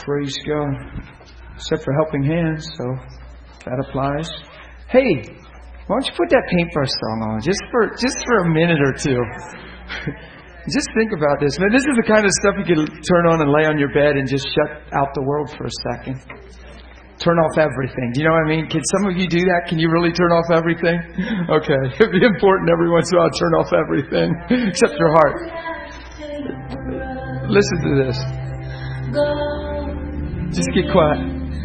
Praise God. Except for helping hands, so that applies. Hey, why don't you put that paintbrush song on just for a minute or two? Just think about this, man. This is the kind of stuff you can turn on and lay on your bed and just shut out the world for a second. Turn off everything. Do you know what I mean? Can some of you do that? Can you really turn off everything? Okay. It'd be important every once in a while to turn off everything except your heart. Listen to this. Just get quiet.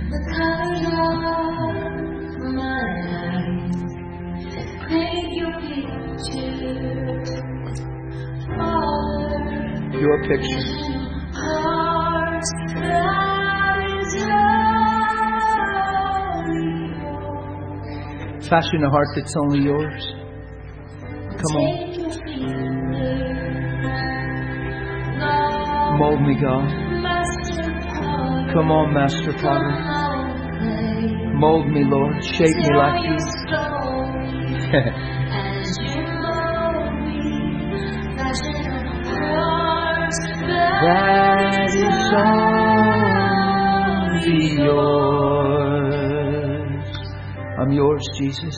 Your picture. Fashion a heart that's only yours. Come on. Mold me, God. Come on, Master Potter. Mold me, Lord. Shape me like you. That is only yours. I'm yours, Jesus.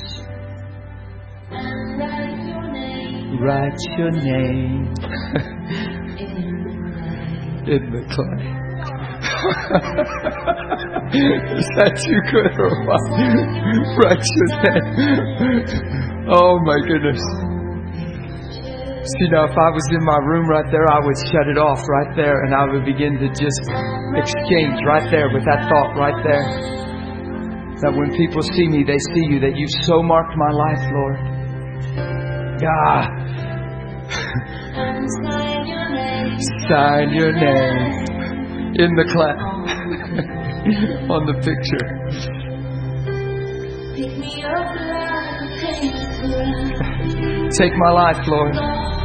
Write your name in the clay. Is that too good or what? Write your name. Oh my goodness. See, now if I was in my room right there, I would shut it off right there and I would begin to just exchange right there with that thought right there. That when people see me, they see you, that you've so marked my life, Lord. God. Sign your name in the clap on the picture. Take my life, Lord.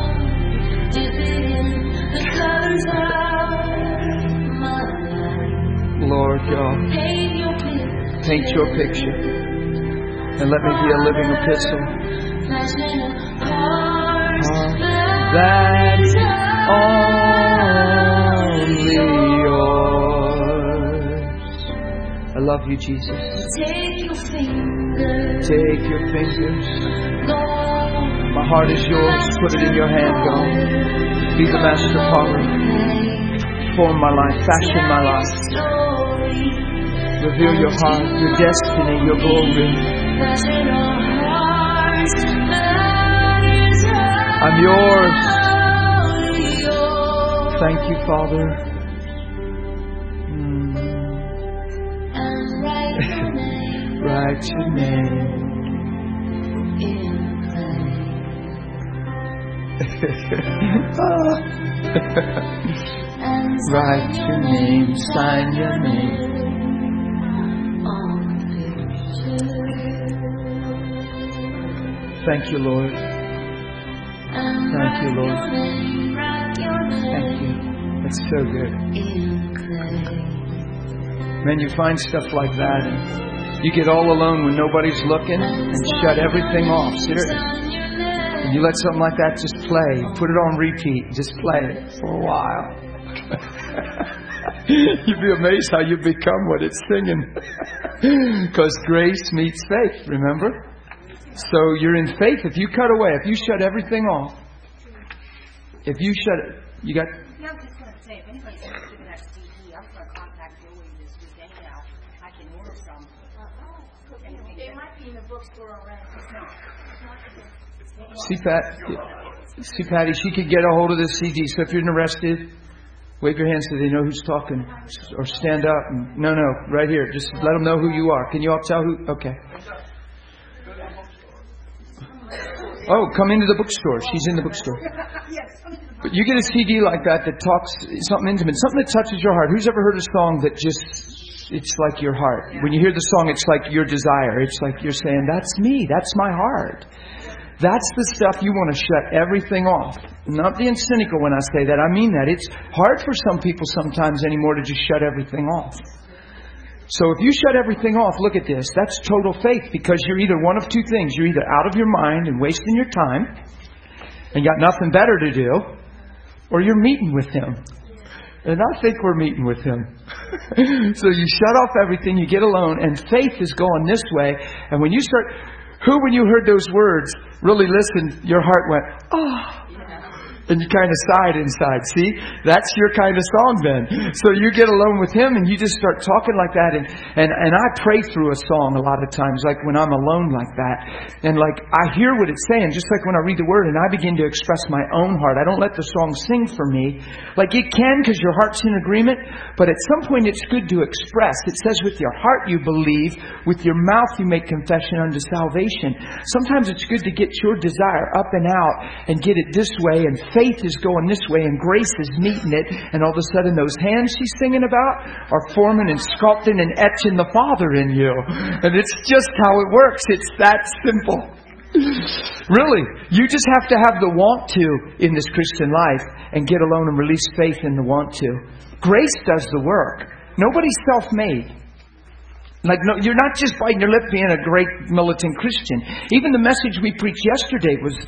Lord God, paint your picture and let me be a living epistle. That is only yours. I love you, Jesus. Take your fingers. My heart is yours. Put it in your hand, God. Be the master potter. Form my life. Fashion my life. Reveal your heart, your destiny, your glory. I'm yours. Thank you, Father. Write your name. Write your name, sign your name. Thank you, Lord. Thank you, Lord. Thank you. That's so good. Man, you find stuff like that and you get all alone when nobody's looking and shut everything off. Seriously. And you let something like that just play. Put it on repeat. Just play it for a while. You'd be amazed how you become what it's singing. Because grace meets faith, remember? So you're in faith. If you cut away, if you shut everything off, if you shut it, you got... Yeah, I was just going to say, if anybody's interested in that CD, I'm going to contact Joey this weekend now. I can order some. It might be in the bookstore already. See, Patty, she could get a hold of this CD. So if you're interested, wave your hand so they know who's talking. Or stand up. No, right here. Just let them know who you are. Can you all tell who? Okay. Oh, come into the bookstore. She's in the bookstore. But you get a CD like that talks something intimate, something that touches your heart. Who's ever heard a song that just, it's like your heart? When you hear the song, it's like your desire. It's like you're saying, that's me. That's my heart. That's the stuff you want to shut everything off. I'm not being cynical when I say that. I mean that. It's hard for some people sometimes anymore to just shut everything off. So if you shut everything off, look at this. That's total faith, because you're either one of two things. You're either out of your mind and wasting your time and got nothing better to do, or you're meeting with Him. And I think we're meeting with Him. So you shut off everything, you get alone, and faith is going this way. And when you start, when you heard those words, really listened, your heart went, oh. And you kind of sighed inside. See? That's your kind of song then. So you get alone with Him and you just start talking like that. And I pray through a song a lot of times, like when I'm alone like that. And like I hear what it's saying, just like when I read the Word and I begin to express my own heart. I don't let the song sing for me. Like it can because your heart's in agreement. But at some point it's good to express. It says with your heart you believe, with your mouth you make confession unto salvation. Sometimes it's good to get your desire up and out and get it this way, and faith is going this way, and grace is meeting it, and all of a sudden those hands she's singing about are forming and sculpting and etching the Father in you. And it's just how it works. It's that simple. Really, you just have to have the want to in this Christian life and get alone and release faith in the want to. Grace does the work. Nobody's self-made. Like, no, you're not just biting your lip being a great militant Christian. Even the message we preached yesterday was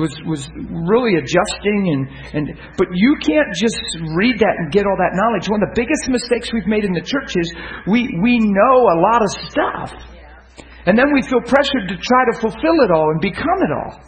really adjusting but you can't just read that and get all that knowledge. One of the biggest mistakes we've made in the church is we know a lot of stuff. And then we feel pressured to try to fulfill it all and become it all.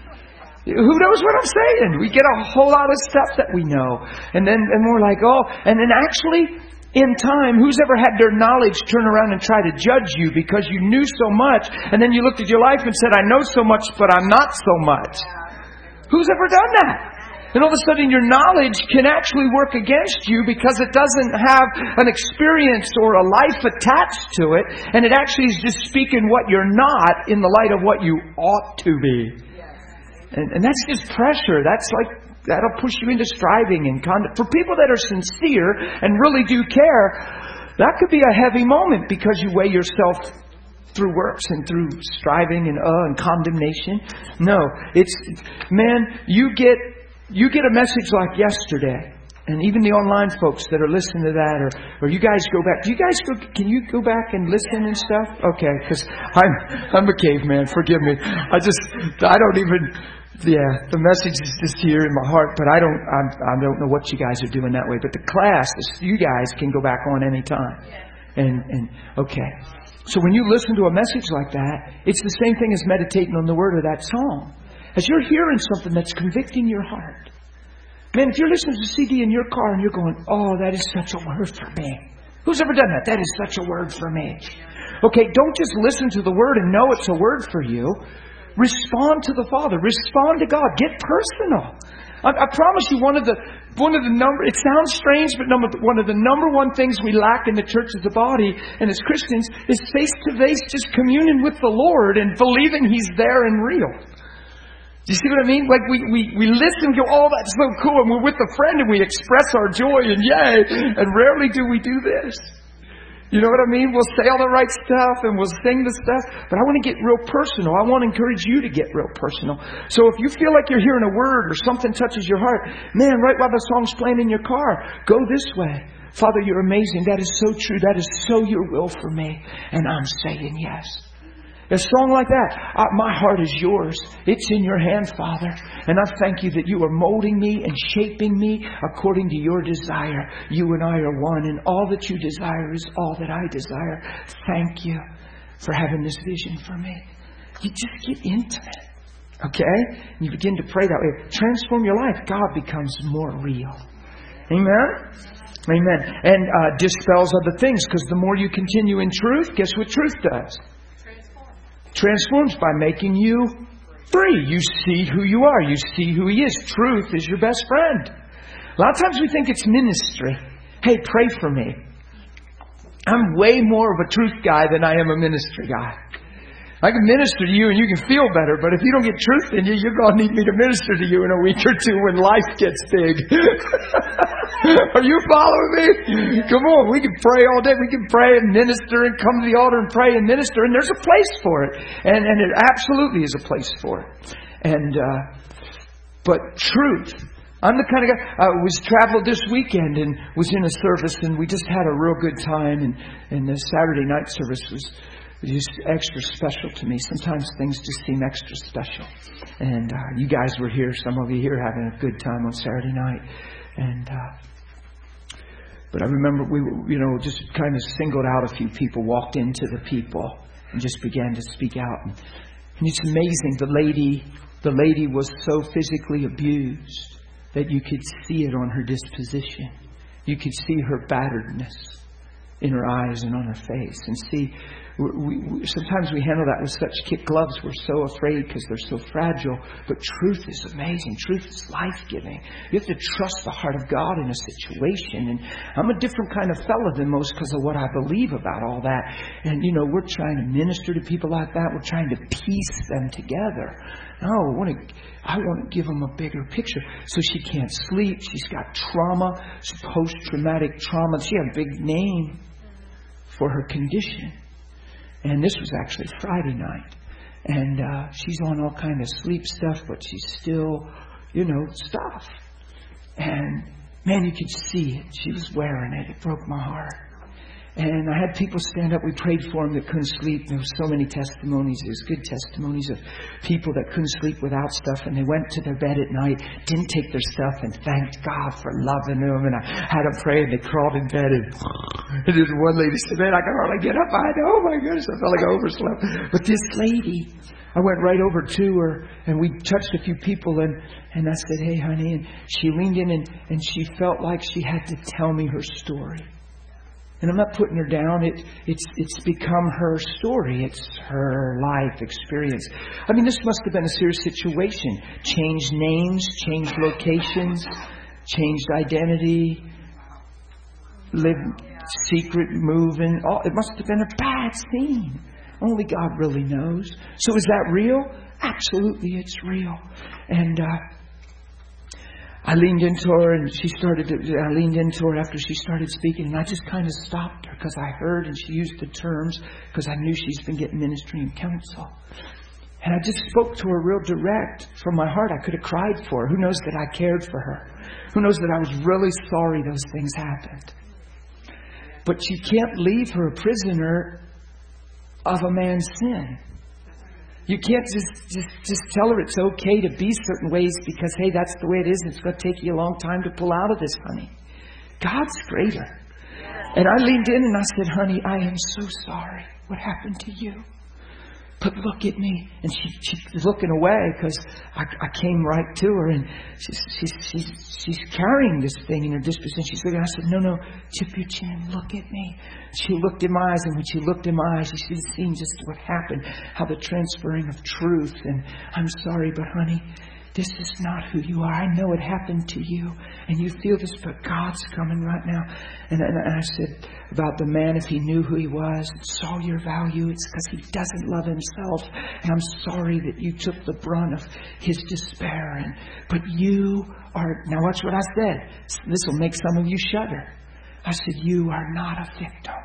Who knows what I'm saying? We get a whole lot of stuff that we know. And we're like, oh, and then actually, in time, who's ever had their knowledge turn around and try to judge you because you knew so much, and then you looked at your life and said, I know so much, but I'm not so much? Who's ever done that? And all of a sudden your knowledge can actually work against you because it doesn't have an experience or a life attached to it, and it actually is just speaking what you're not in the light of what you ought to be. And that's just pressure. That's like, that'll push you into striving and conduct. For people that are sincere and really do care, that could be a heavy moment because you weigh yourself through works and through striving and condemnation. No, it's, man, you get a message like yesterday, and even the online folks that are listening to that, or you guys go back. Can you go back and listen and stuff? Okay, because I'm a caveman. Forgive me. Yeah, the message is just here in my heart, but I don't know what you guys are doing that way. But the class, you guys can go back on any time. And okay. So when you listen to a message like that, it's the same thing as meditating on the word of that song. As you're hearing something that's convicting your heart. Man, if you're listening to a CD in your car and you're going, oh, that is such a word for me. Who's ever done that? That is such a word for me. Okay, don't just listen to the word and know it's a word for you. Respond to the Father. Respond to God. Get personal. I promise you, one of the it sounds strange, but one of the number one things we lack in the church as a body and as Christians is face-to-face just communion with the Lord and believing He's there and real. Do you see what I mean? Like we listen and go, oh, that's so cool, and we're with a friend and we express our joy and yay, and rarely do we do this. You know what I mean? We'll say all the right stuff and we'll sing the stuff. But I want to get real personal. I want to encourage you to get real personal. So if you feel like you're hearing a word or something touches your heart, man, right while the song's playing in your car, go this way. Father, you're amazing. That is so true. That is so your will for me. And I'm saying yes. A song like that, my heart is yours. It's in your hand, Father. And I thank you that you are molding me and shaping me according to your desire. You and I are one, and all that you desire is all that I desire. Thank you for having this vision for me. You just get intimate. Okay? And you begin to pray that way. Transform your life. God becomes more real. Amen? Amen. And dispels other things, because the more you continue in truth, guess what truth does? Transforms by making you free. You see who you are. You see who He is. Truth is your best friend. A lot of times we think it's ministry. Hey, pray for me. I'm way more of a truth guy than I am a ministry guy. I can minister to you and you can feel better, but if you don't get truth in you, you're going to need me to minister to you in a week or two when life gets big. Are you following me? Come on, we can pray all day. We can pray and minister and come to the altar and pray and minister, and there's a place for it. And it absolutely is a place for it. But truth. I'm the kind of guy, I was traveled this weekend and was in a service, and we just had a real good time, and the Saturday night service was just extra special to me. Sometimes things just seem extra special. And you guys were here, some of you here having a good time on Saturday night. And But I remember we, just kind of singled out a few people, walked into the people and just began to speak out. And it's amazing. The lady was so physically abused that you could see it on her disposition. You could see her batteredness in her eyes and on her face. And see, sometimes we handle that with such kid gloves. We're so afraid because they're so fragile. But truth is amazing. Truth is life-giving. You have to trust the heart of God in a situation. And I'm a different kind of fella than most because of what I believe about all that. And, we're trying to minister to people like that. We're trying to piece them together. No, I want to give them a bigger picture. So she can't sleep. She's got trauma, post-traumatic trauma. She had a big name for her condition. And this was actually Friday night. And she's on all kind of sleep stuff, but she's still, stuff. And man, you could see it. She was wearing it. It broke my heart. And I had people stand up. We prayed for them that couldn't sleep. There were so many testimonies. There's good testimonies of people that couldn't sleep without stuff. And they went to their bed at night, didn't take their stuff, and thanked God for loving them. And I had them pray, and they crawled in bed. And this one lady said, man, I can hardly get up. Oh my goodness, I felt like I overslept. But this lady, I went right over to her, and we touched a few people. And I said, hey, honey. And she leaned in, and she felt like she had to tell me her story. And I'm not putting her down. It's become her story. It's her life experience. I mean, this must have been a serious situation. Changed names, changed locations, changed identity, lived secret, moving. It must have been a bad scene. Only God really knows. So is that real? Absolutely, it's real. And I leaned into her, and I leaned into her after she started speaking, and I just kind of stopped her because I heard, and she used the terms because I knew she's been getting ministry and counsel. And I just spoke to her real direct from my heart. I could have cried for her. Who knows that I cared for her? Who knows that I was really sorry those things happened? But you can't leave her a prisoner of a man's sin. You can't just tell her it's okay to be certain ways because, hey, that's the way it is. It's going to take you a long time to pull out of this, honey. God's greater. And I leaned in and I said, honey, I am so sorry. What happened to you? But look at me. And she's looking away because I came right to her, and she's carrying this thing in her disposition. She's looking. I said, no, tip your chin. Look at me. She looked in my eyes, and when she looked in my eyes, she should have seen just what happened, how the transferring of truth. And I'm sorry, but honey, this is not who you are. I know it happened to you, and you feel this, but God's coming right now. And I said about the man, if he knew who he was, saw your value, it's because he doesn't love himself. And I'm sorry that you took the brunt of his despair. But you are, now watch what I said. This will make some of you shudder. I said, you are not a victim.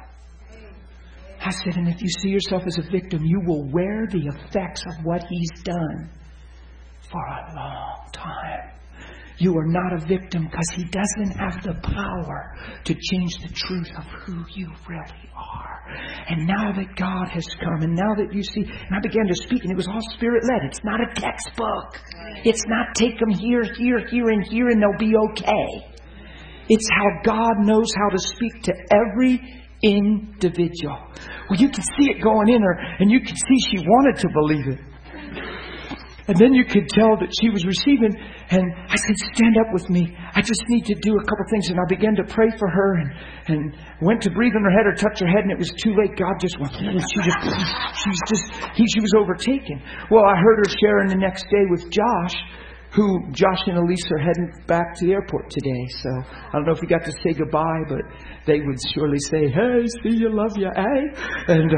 I said, and if you see yourself as a victim, you will wear the effects of what he's done for a long time. You are not a victim because he doesn't have the power to change the truth of who you really are. And now that God has come, and now that you see, and I began to speak, and it was all Spirit-led. It's not a textbook. It's not take them here, and here, and they'll be okay. It's how God knows how to speak to every individual. Well, you can see it going in her, and you can see she wanted to believe it. And then you could tell that she was receiving. And I said, stand up with me. I just need to do a couple things. And I began to pray for her and went to breathe on her head or touch her head. And it was too late. God just went, she was overtaken. Well, I heard her sharing the next day with Josh and Elise are heading back to the airport today. So I don't know if we got to say goodbye, but they would surely say, hey, see you, love you, eh? And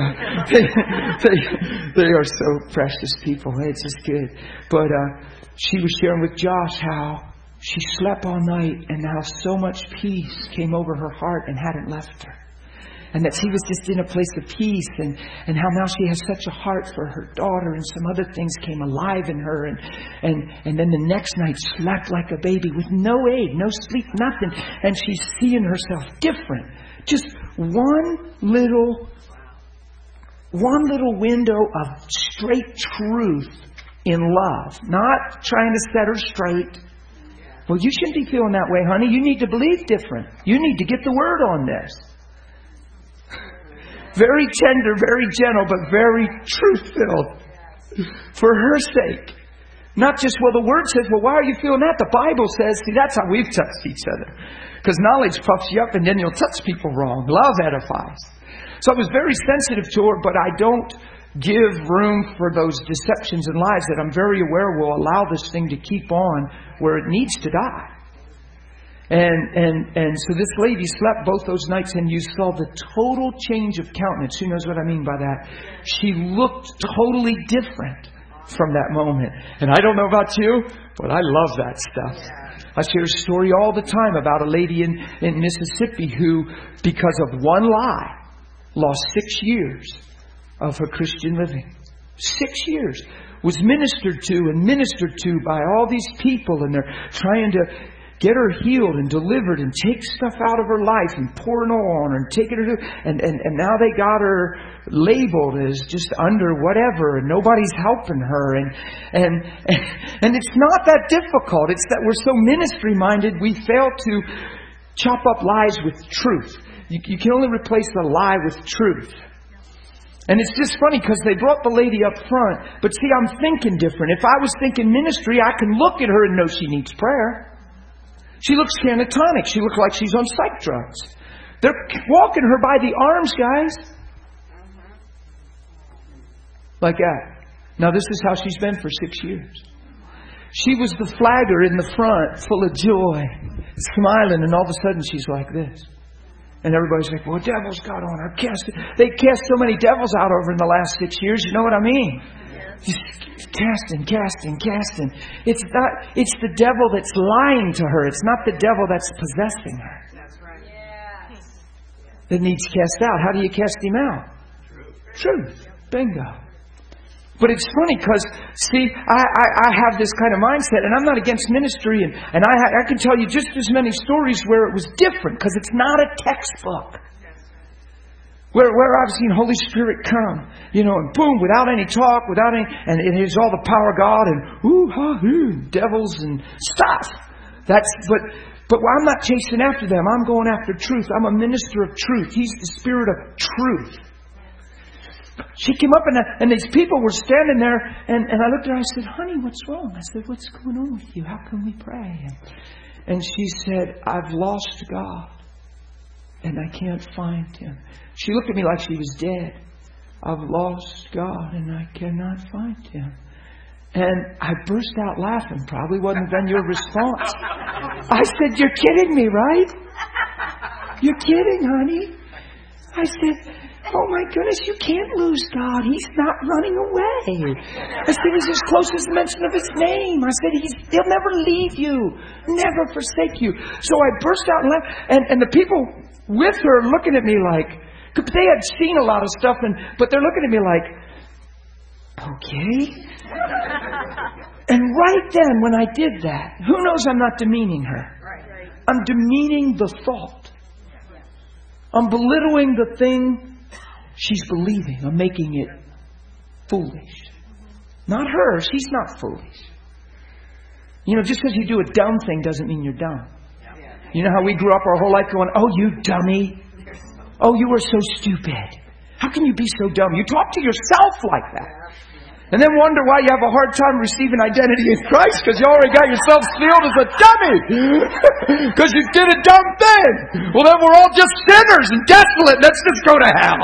they are so precious people. It's just good. But she was sharing with Josh how she slept all night and how so much peace came over her heart and hadn't left her. And that he was just in a place of peace, and how now she has such a heart for her daughter, and some other things came alive in her, and then the next night slept like a baby with no aid, no sleep, nothing. And she's seeing herself different. Just one little window of straight truth in love. Not trying to set her straight. Well, you shouldn't be feeling that way, honey. You need to believe different. You need to get the word on this. Very tender, very gentle, but very truth-filled. For her sake. Not just, well, the Word says, well, why are you feeling that? The Bible says, see, that's how we've touched each other. Because knowledge puffs you up and then you'll touch people wrong. Love edifies. So I was very sensitive to her, but I don't give room for those deceptions and lies that I'm very aware will allow this thing to keep on where it needs to die. And so this lady slept both those nights, and you saw the total change of countenance. Who knows what I mean by that? She looked totally different from that moment. And I don't know about you, but I love that stuff. I share a story all the time about a lady in Mississippi who, because of one lie, lost 6 years of her Christian living. 6 years. Was ministered to by all these people, and they're trying to get her healed and delivered and take stuff out of her life and pouring oil on her and taking her to... And now they got her labeled as just under whatever, and nobody's helping her. And it's not that difficult. It's that we're so ministry-minded, we fail to chop up lies with truth. You can only replace the lie with truth. And it's just funny because they brought the lady up front. But see, I'm thinking different. If I was thinking ministry, I can look at her and know she needs prayer. She looks catatonic. She looks like she's on psych drugs. They're walking her by the arms, guys. Like that. Now, this is how she's been for 6 years. She was the flagger in the front, full of joy, smiling, and all of a sudden she's like this. And everybody's like, well, devil's got on her. They cast so many devils out over in the last 6 years. You know what I mean? Just casting. It's the devil that's lying to her. It's not the devil that's possessing her. That's right. Yes. That needs cast out. How do you cast him out? Truth. Bingo. But it's funny because, see, I have this kind of mindset, and I'm not against ministry, and I can tell you just as many stories where it was different, because it's not a textbook. Where I've seen Holy Spirit come, and boom, without any talk, and it is all the power of God, and devils and stuff. But I'm not chasing after them. I'm going after truth. I'm a minister of truth. He's the Spirit of truth. She came up and these people were standing there, and I looked at her. I said, honey, what's wrong? I said, what's going on with you? How can we pray? And she said, I've lost God, and I can't find Him. She looked at me like she was dead. I've lost God, and I cannot find Him. And I burst out laughing. Probably wasn't then your response. I said, you're kidding me, right? You're kidding, honey. I said, oh my goodness, you can't lose God. He's not running away. I said, He's as close as the mention of His name. I said, He'll never leave you, never forsake you. So I burst out and laughed. And the people with her looking at me like, they had seen a lot of stuff, but they're looking at me like, okay. And right then when I did that, who knows I'm not demeaning her. I'm demeaning the thought. I'm belittling the thing she's believing. I'm making it foolish. Not her. She's not foolish. Just because you do a dumb thing doesn't mean you're dumb. You know how we grew up our whole life going, oh, you dummy. Oh, you were so stupid. How can you be so dumb? You talk to yourself like that. And then wonder why you have a hard time receiving identity in Christ, because you already got yourself sealed as a dummy. Because you did a dumb thing. Well, then we're all just sinners and desolate. Let's just go to hell.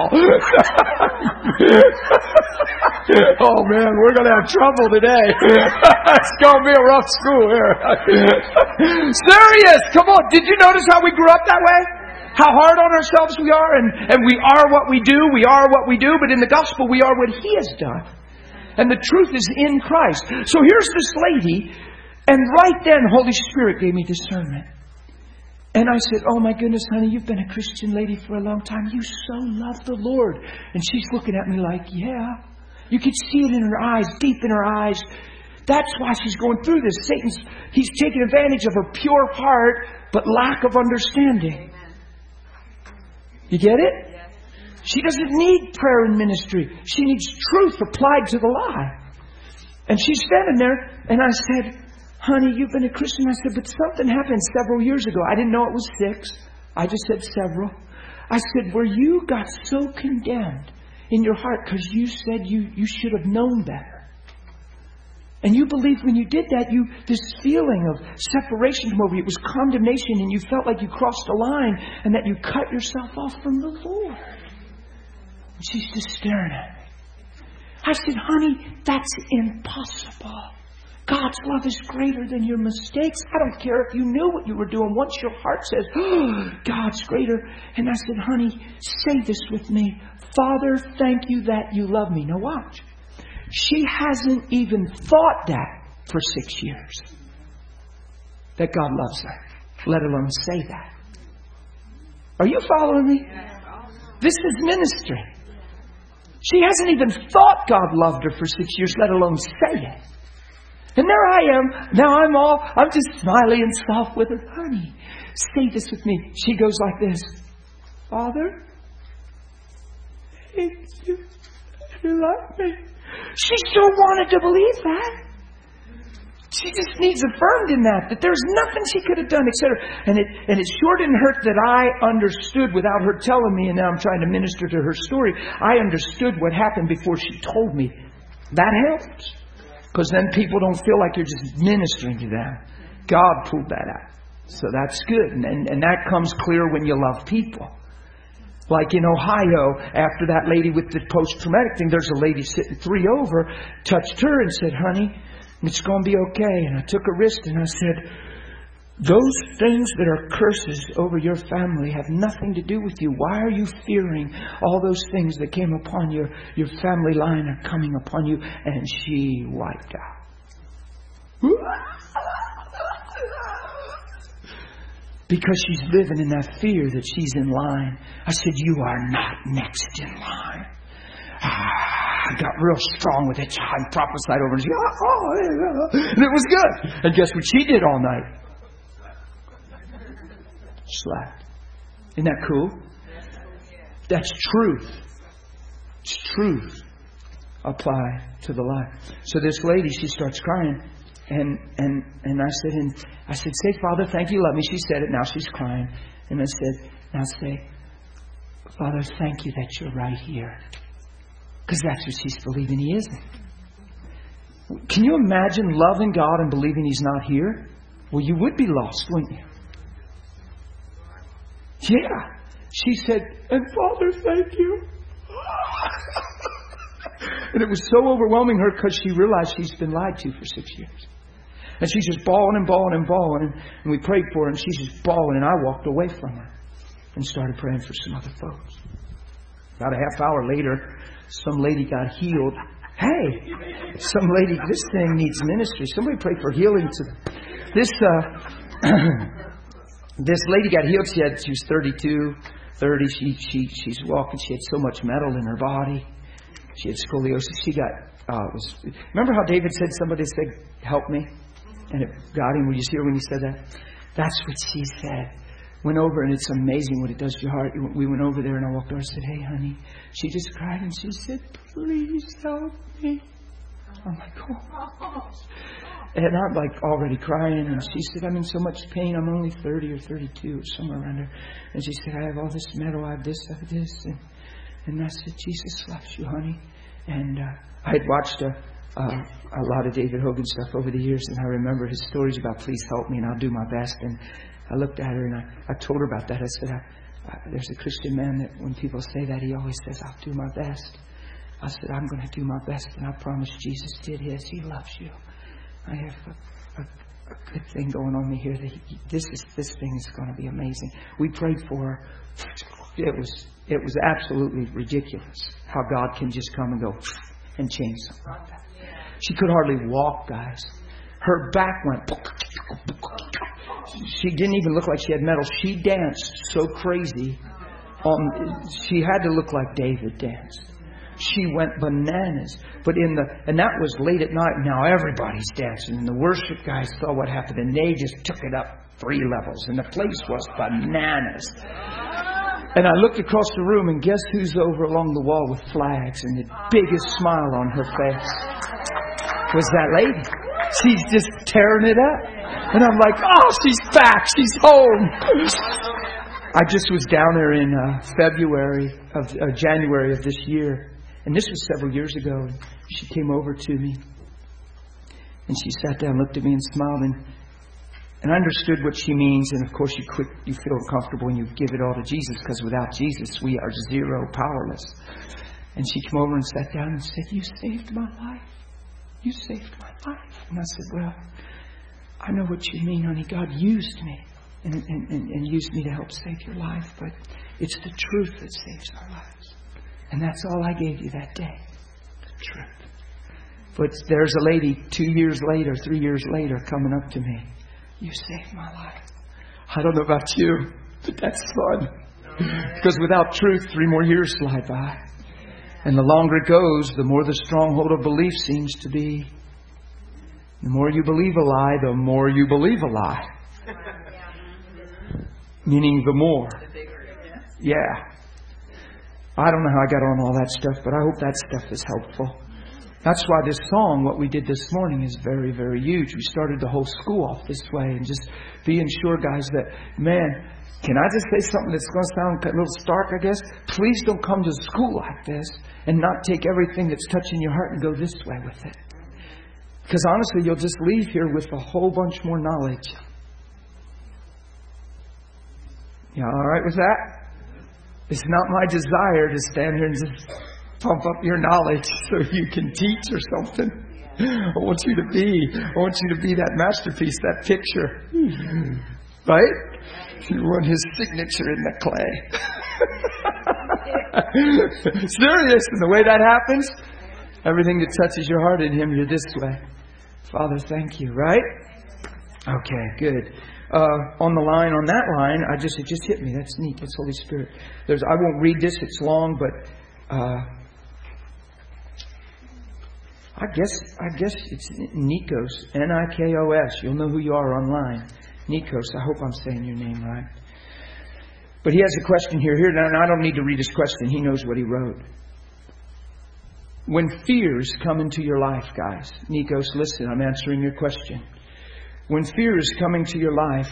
Oh, man, we're going to have trouble today. It's going to be a rough school here. Serious. Come on. Did you notice how we grew up that way? How hard on ourselves we are. And we are what we do. We are what we do. But in the gospel, we are what He has done. And the truth is in Christ. So here's this lady. And right then, Holy Spirit gave me discernment. And I said, oh my goodness, honey, you've been a Christian lady for a long time. You so love the Lord. And she's looking at me like, yeah. You could see it in her eyes, deep in her eyes. That's why she's going through this. He's taking advantage of her pure heart, but lack of understanding. You get it? She doesn't need prayer and ministry. She needs truth applied to the lie. And she's standing there, and I said, honey, you've been a Christian. I said, but something happened several years ago. I didn't know it was 6. I just said several. I said, where you got so condemned in your heart because you said you should have known better. And you believed when you did that, this feeling of separation came over you. It was condemnation, and you felt like you crossed a line and that you cut yourself off from the Lord. And she's just staring at me. I said, honey, that's impossible. God's love is greater than your mistakes. I don't care if you knew what you were doing. Once your heart says, oh, God's greater. And I said, honey, say this with me. Father, thank you that you love me. Now watch. She hasn't even thought that for 6 years. That God loves her. Let alone say that. Are you following me? This is ministry. She hasn't even thought God loved her for 6 years, let alone say it. And there I am. Now I'm just smiley and soft with her. Honey, say this with me. She goes like this. Father, thank you. You love me. She still wanted to believe that. She just needs affirmed in that there's nothing she could have done, etc. And it sure didn't hurt that I understood without her telling me, and now I'm trying to minister to her story. I understood what happened before she told me. That helps. Because then people don't feel like you're just ministering to them. God pulled that out. So that's good. And that comes clear when you love people. Like in Ohio, after that lady with the post-traumatic thing, there's a lady sitting 3 over, touched her and said, honey, it's going to be okay. And I took a wrist and I said, those things that are curses over your family have nothing to do with you. Why are you fearing all those things that came upon your family line are coming upon you? And she wiped out. Because she's living in that fear that she's in line. I said, you are not next in line. I got real strong with it. I prophesied over her. And it was good. And guess what she did all night? Slapped. Isn't that cool? That's truth. It's truth applied to the life. So this lady, she starts crying. And I said, say, Father, thank you, love me. She said it. Now she's crying. And I said, now say, Father, thank you that you're right here. Because that's what she's believing He isn't. Can you imagine loving God and believing He's not here? Well, you would be lost, wouldn't you? Yeah. She said, and Father, thank you. And it was so overwhelming her because she realized she's been lied to for 6 years. And she's just bawling and bawling and bawling. And we prayed for her and she's just bawling. And I walked away from her and started praying for some other folks. About a half hour later, some lady got healed. Hey, some lady, this thing needs ministry. Somebody pray for healing to this. This lady got healed. She was 32, 30. She's walking. She had so much metal in her body. She had scoliosis. She got. Remember how David said, "Somebody said, help me," and it got him. Will you see her when he said that? That's what she said. Went over, and it's amazing what it does to your heart. We went over there, and I walked over and said, "Hey, honey." She just cried, and she said, "Please help me." I'm like, "Oh." And I'm like already crying. And she said, "I'm in so much pain. I'm only 30 or 32, somewhere around there." And she said, "I have all this metal. I have this, I have this." And I said, "Jesus loves you, honey." And I had watched a lot of David Hogan stuff over the years. And I remember his stories about "please help me" and "I'll do my best." And I looked at her and I told her about that. I said, there's a Christian man that when people say that, he always says, "I'll do my best." I said, "I'm going to do my best." And I promise Jesus did His. He loves you. I have a good thing going on me here. This thing is going to be amazing. We prayed for her. It was absolutely ridiculous how God can just come and go and change something like that. She could hardly walk, guys. Her back went. She didn't even look like she had metal. She danced so crazy. She had to look like David danced. She went bananas. And that was late at night. Now everybody's dancing. And the worship guys saw what happened. And they just took it up 3 levels. And the place was bananas. And I looked across the room, and guess who's over along the wall with flags? And the biggest smile on her face was that lady. she's just tearing it up. And I'm like, oh, she's back. She's home. I just was down there in January of this year. And this was several years ago. She came over to me. And she sat down, looked at me and smiled. And I understood what she means. And of course, you feel comfortable when you give it all to Jesus. Because without Jesus, we are zero, powerless. And she came over and sat down and said, you saved my life. You saved my life. And I said, well, I know what you mean, honey. God used me and used me to help save your life. But it's the truth that saves our lives. And that's all I gave you that day. The truth. But there's a lady 2 years later, 3 years later, coming up to me. You saved my life. I don't know about you, but that's fun. Because without truth, 3 more years slide by. And the longer it goes, the more the stronghold of belief seems to be. The more you believe a lie, the more you believe a lie. Meaning the more. Yeah. I don't know how I got on all that stuff, but I hope that stuff is helpful. That's why this song, what we did this morning, is very, very huge. We started the whole school off this way, and just being sure, guys, that, man, can I just say something that's going to sound a little stark, I guess? Please don't come to school like this and not take everything that's touching your heart and go this way with it. Because honestly, you'll just leave here with a whole bunch more knowledge. You all right with that? It's not my desire to stand here and just pump up your knowledge so you can teach or something. I want you to be that masterpiece, that picture. Right? You want His signature in the clay. Serious. And the way that happens, everything that touches your heart in Him, you're this way. Father, thank you. Right? Okay, good. On that line, it just hit me. That's neat. That's Holy Spirit. I won't read this. It's long, but I guess it's Nikos. Nikos. You'll know who you are online. Nikos. I hope I'm saying your name right. But he has a question here. Now, I don't need to read his question. He knows what he wrote. When fears come into your life, guys. Nikos, listen. I'm answering your question. When fear is coming to your life,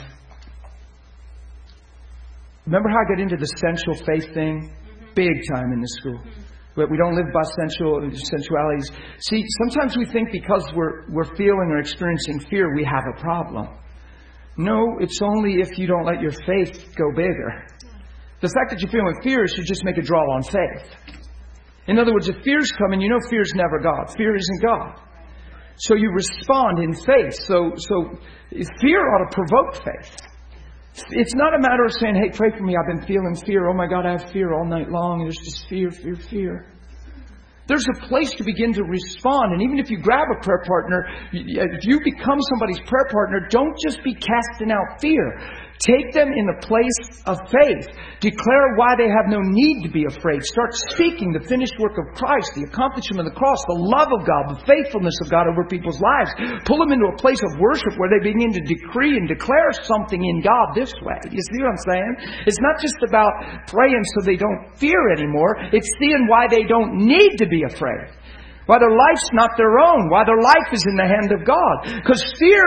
remember how I got into the sensual faith thing? Big time in the school. But we don't live by sensualities. See, sometimes we think because we're feeling or experiencing fear, we have a problem. No, it's only if you don't let your faith go bigger. The fact that you're feeling fear should just make a draw on faith. In other words, if fear's coming, you know fear's never God. Fear isn't God. So you respond in faith. So fear ought to provoke faith. It's not a matter of saying, hey, pray for me. I've been feeling fear. Oh my God, I have fear all night long. And there's just fear. There's a place to begin to respond. And even if you grab a prayer partner, if you become somebody's prayer partner, don't just be casting out fear. Take them in the place of faith. Declare why they have no need to be afraid. Start speaking the finished work of Christ, the accomplishment of the cross, the love of God, the faithfulness of God over people's lives. Pull them into a place of worship where they begin to decree and declare something in God this way. You see what I'm saying? It's not just about praying so they don't fear anymore. It's seeing why they don't need to be afraid. Why their life's not their own. Why their life is in the hand of God. Because fear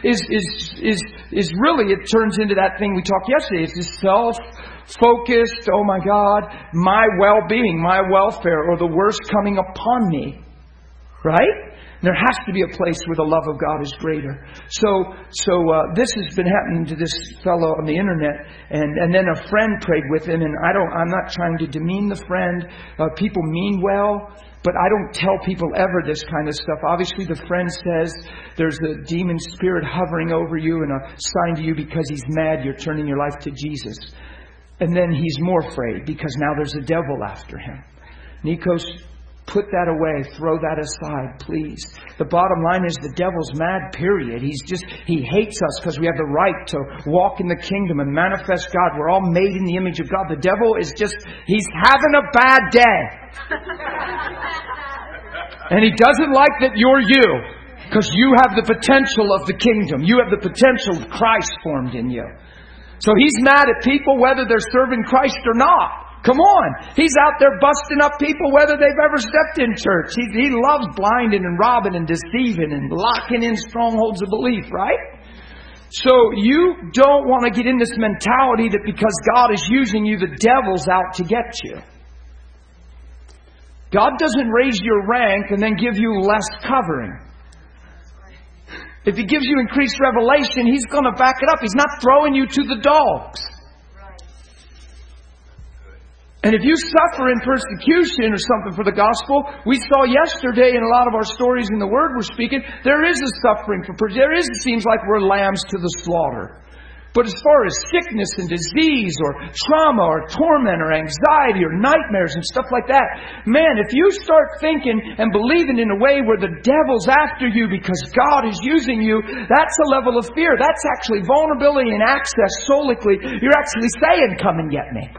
is really, it turns into that thing we talked yesterday. It's this self-focused, oh my God, my well-being, my welfare, or the worst coming upon me. Right? There has to be a place where the love of God is greater. So this has been happening to this fellow on the internet, and then a friend prayed with him, and I'm not trying to demean the friend. People mean well, but I don't tell people ever this kind of stuff. Obviously, the friend says there's a demon spirit hovering over you and a sign to you because he's mad you're turning your life to Jesus. And then he's more afraid because now there's a devil after him. Nikos, put that away. Throw that aside, please. The bottom line is the devil's mad, period. He hates us because we have the right to walk in the kingdom and manifest God. We're all made in the image of God. The devil is he's having a bad day. And he doesn't like that you're you. Because you have the potential of the kingdom. You have the potential of Christ formed in you. So he's mad at people whether they're serving Christ or not. Come on. He's out there busting up people whether they've ever stepped in church. He loves blinding and robbing and deceiving and locking in strongholds of belief, right? So you don't want to get in this mentality that because God is using you, the devil's out to get you. God doesn't raise your rank and then give you less covering. If He gives you increased revelation, He's going to back it up. He's not throwing you to the dogs. And if you suffer in persecution or something for the gospel, we saw yesterday in a lot of our stories in the Word we're speaking, there is a suffering for persecution. It seems like we're lambs to the slaughter. But as far as sickness and disease or trauma or torment or anxiety or nightmares and stuff like that, man, if you start thinking and believing in a way where the devil's after you because God is using you, that's a level of fear. That's actually vulnerability and access solically. You're actually saying, come and get me.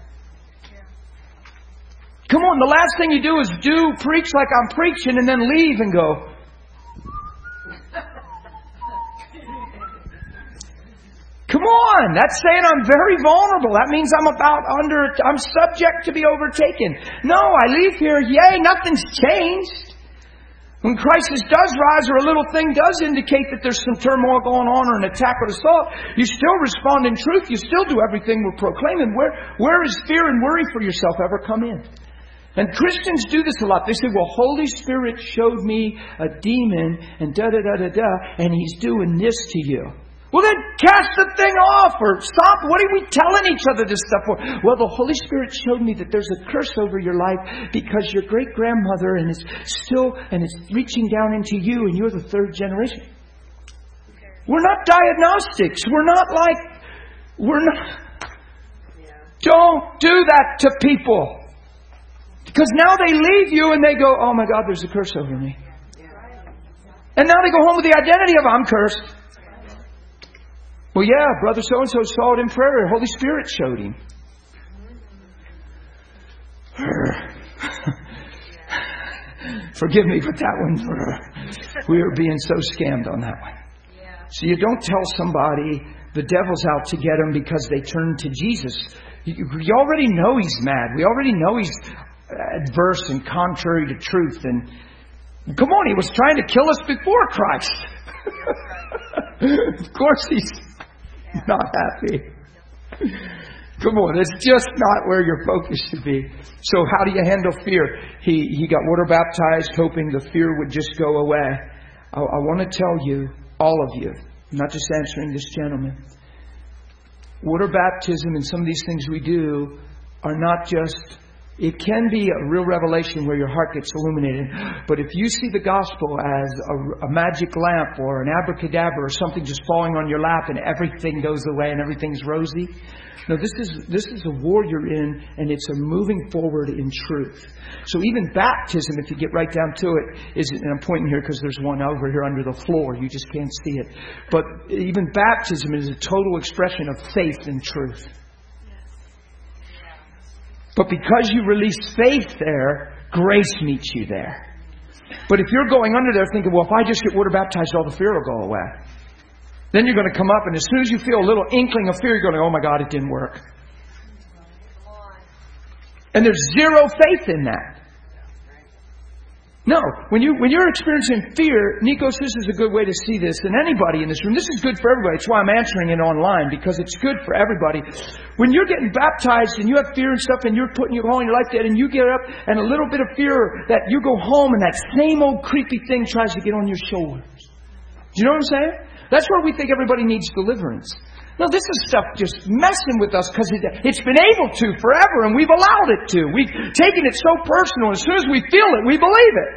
Come on, the last thing you do is preach like I'm preaching and then leave and go, come on, that's saying I'm very vulnerable. That means I'm subject to be overtaken. No, I leave here, yay, nothing's changed. When crisis does rise or a little thing does indicate that there's some turmoil going on or an attack or assault, you still respond in truth. You still do everything we're proclaiming. Where is fear and worry for yourself ever come in? And Christians do this a lot. They say, well, Holy Spirit showed me a demon and da-da-da-da-da, and He's doing this to you. Well, then cast the thing off or stop. What are we telling each other this stuff for? Well, the Holy Spirit showed me that there's a curse over your life because your great-grandmother and it's reaching down into you and you're the third generation. We're not diagnostics. Don't do that to people. Because now they leave you and they go, oh my God, there's a curse over me. And now they go home with the identity of I'm cursed. Well, yeah, brother so-and-so saw it in prayer. Holy Spirit showed him. Forgive me, but that one, we were being so scammed on that one. So you don't tell somebody the devil's out to get them because they turn to Jesus. You already know he's mad. We already know he's adverse and contrary to truth. And come on, he was trying to kill us before Christ. Of course he's not happy. Come on, it's just not where your focus should be. So how do you handle fear? He got water baptized hoping the fear would just go away. I want to tell you, all of you, I'm not just answering this gentleman. Water baptism and some of these things we do are not just... It can be a real revelation where your heart gets illuminated. But if you see the gospel as a magic lamp or an abracadabra or something just falling on your lap and everything goes away and everything's rosy. No, this is a war you're in, and it's a moving forward in truth. So even baptism, if you get right down to it, and I'm pointing here because there's one over here under the floor. You just can't see it. But even baptism is a total expression of faith and truth. But because you release faith there, grace meets you there. But if you're going under there thinking, well, if I just get water baptized, all the fear will go away. Then you're going to come up, and as soon as you feel a little inkling of fear, you're going to go, oh my God, it didn't work. And there's zero faith in that. No, when you're experiencing fear, Nikos, this is a good way to see this. And anybody in this room, this is good for everybody. It's why I'm answering it online, because it's good for everybody. When you're getting baptized and you have fear and stuff, and you're putting your whole life dead, and you get up, and a little bit of fear that you go home, and that same old creepy thing tries to get on your shoulders. Do you know what I'm saying? That's where we think everybody needs deliverance. No, this is stuff just messing with us because it's been able to forever, and we've allowed it to. We've taken it so personal. As soon as we feel it, we believe it.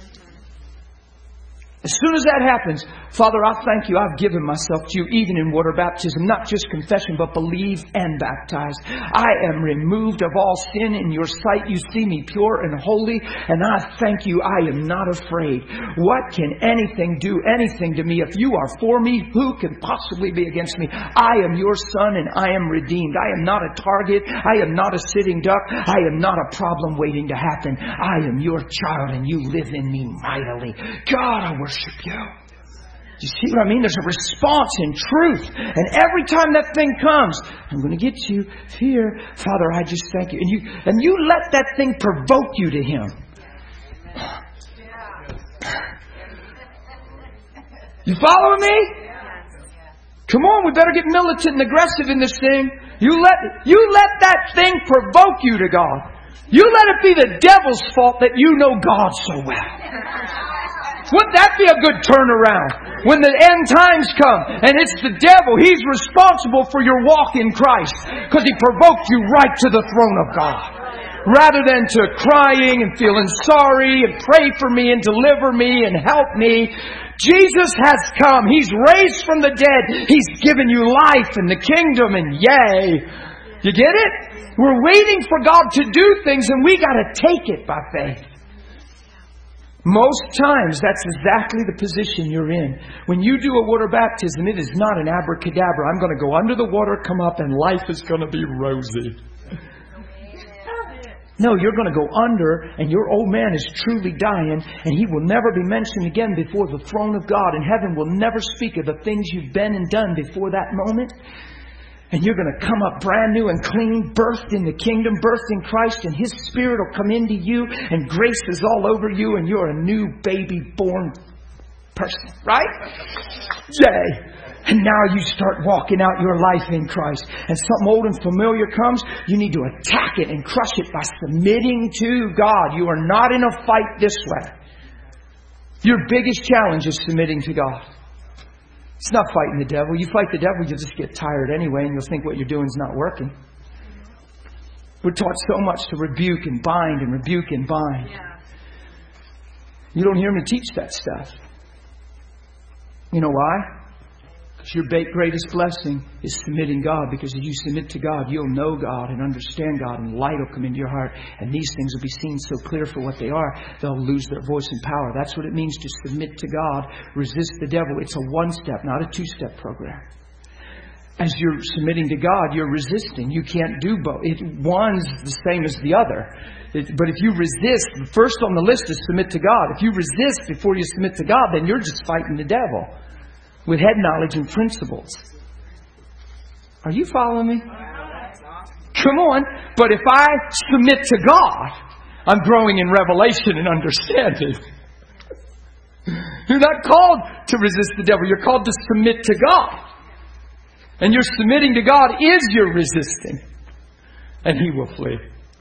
As soon as that happens, Father, I thank you. I've given myself to you, even in water baptism, not just confession, but believe and baptize. I am removed of all sin in your sight. You see me pure and holy, and I thank you. I am not afraid. What can anything do anything to me? If you are for me, who can possibly be against me? I am your son, and I am redeemed. I am not a target. I am not a sitting duck. I am not a problem waiting to happen. I am your child, and you live in me mightily. God, I worship you. You see what I mean? There's a response in truth. And every time that thing comes, I'm going to get you. Fear. Father, I just thank you. And you let that thing provoke you to Him. You following me? Come on, we better get militant and aggressive in this thing. You let that thing provoke you to God. You let it be the devil's fault that you know God so well. Wouldn't that be a good turnaround? When the end times come and it's the devil, he's responsible for your walk in Christ because he provoked you right to the throne of God. Rather than to crying and feeling sorry and pray for me and deliver me and help me, Jesus has come. He's raised from the dead. He's given you life in the kingdom, and yay. You get it? We're waiting for God to do things, and we got to take it by faith. Most times, that's exactly the position you're in. When you do a water baptism, it is not an abracadabra. I'm going to go under the water, come up, and life is going to be rosy. No, you're going to go under, and your old man is truly dying, and he will never be mentioned again before the throne of God. And heaven will never speak of the things you've been and done before that moment. And you're going to come up brand new and clean, birthed in the kingdom, birthed in Christ, and His Spirit will come into you, and grace is all over you, and you're a new baby born person. Right? Yay! And now you start walking out your life in Christ. And something old and familiar comes, you need to attack it and crush it by submitting to God. You are not in a fight this way. Your biggest challenge is submitting to God. It's not fighting the devil. You fight the devil, you'll just get tired anyway, and you'll think what you're doing is not working. We're taught so much to rebuke and bind and rebuke and bind. You don't hear me teach that stuff. You know why? Because your greatest blessing is submitting God. Because as you submit to God, you'll know God and understand God, and light will come into your heart, and these things will be seen so clear for what they are, they'll lose their voice and power. That's what it means to submit to God, resist the devil. It's a one-step, not a two-step program. As you're submitting to God, you're resisting. You can't do both. One's the same as the other. But if you resist, first on the list is submit to God. If you resist before you submit to God, then you're just fighting the devil with head knowledge and principles. Are you following me? Come on. But if I submit to God, I'm growing in revelation and understanding. You're not called to resist the devil. You're called to submit to God. And your submitting to God is your resisting. And He will flee.